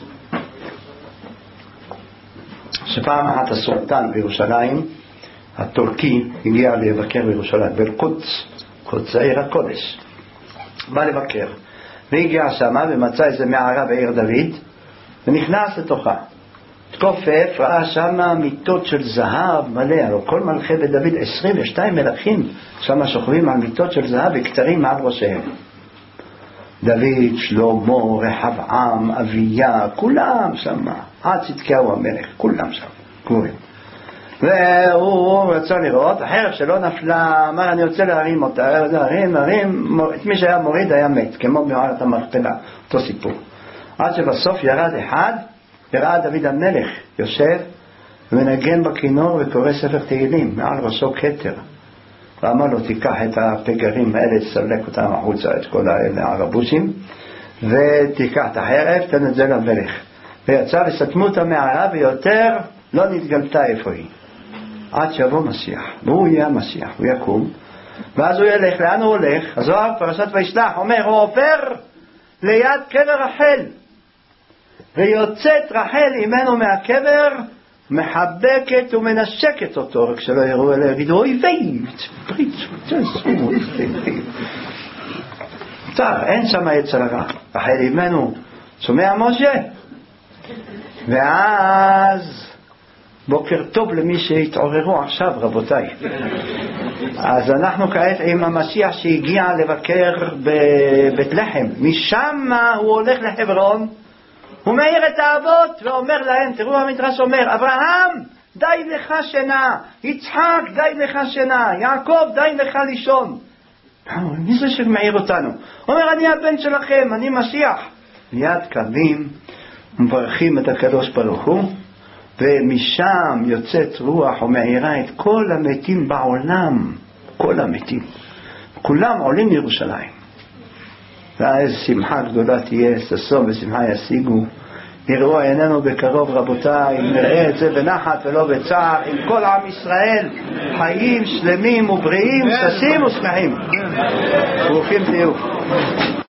שפעם אחת הסולטן בירושלים, הטורקי, הגיע לבקר בירושלים, באל-קודס, קודס העיר הקודש, בא לבקר, והגיע שמה ומצא איזה מערה בעיר דוד, ונכנס לתוכה, תקופף, ראה שמה מיטות של זהב מלא, הלוא כל מלכי בית דוד, עשרים ושתיים מלכים, שמה שוכבים על מיטות של זהב וכתרים מעל ראשיהם. דוד, שלמה, רחבעם, אביה, כולם שמה, עד צדקיהו המלך, כולם שם, קבורים. והוא רצה לראות, החרב שלא נפלה, אמר אני רוצה להרים אותה, להרים, להרים, את מי שהיה מוריד היה מת, כמו במערת המכפלה, אותו סיפור. עד שבסוף ירד אחד, וראה דוד המלך יושב ומנגן בכינור וקורא ספר תהילים, מעל ראשו כתר. ואמר לו, תיקח את הפגרים האלה, תסלק אותם החוצה, את כל האלה הרבושים, ותיקח את החרב, תן את זה למלך. ויצא וסתמו את המערה, ויותר לא נתגלתה איפה היא. עד שיבוא משיח, והוא יהיה המשיח, הוא יקום, ואז הוא ילך, לאן הוא הולך? הזוהר, פרשת וישלח, אומר, הוא עובר ליד קבר רחל, ויוצאת רחל אימנו מהקבר, מחבקת ומנשקת אותו, רק שלא יראו אליה, יגידו, אוי ויי, ברית, טוב, אין שם יצר הרע. רחל אימנו, שומע משה? ואז בוקר טוב למי שהתעוררו עכשיו, רבותיי. אז אנחנו כעת עם המשיח שהגיע לבקר בבית לחם, משם הוא הולך לחברון, הוא מאיר את האבות ואומר להם, תראו המדרש אומר, אברהם די לך שינה, יצחק די לך שינה, יעקב די לך לישון. מי זה שמאיר אותנו? הוא אומר, אני הבן שלכם, אני משיח. מיד קמים ומברכים את הקדוש ברוך הוא, ומשם יוצאת רוח ומאירה את כל המתים בעולם, כל המתים, כולם עולים לירושלים. ואז שמחה גדולה תהיה, ששון ושמחה ישיגו, נראו עינינו בקרוב רבותיי, נראה את זה בנחת ולא בצער, עם כל עם ישראל חיים שלמים ובריאים, ששים ושמחים. ברוכים תהיו.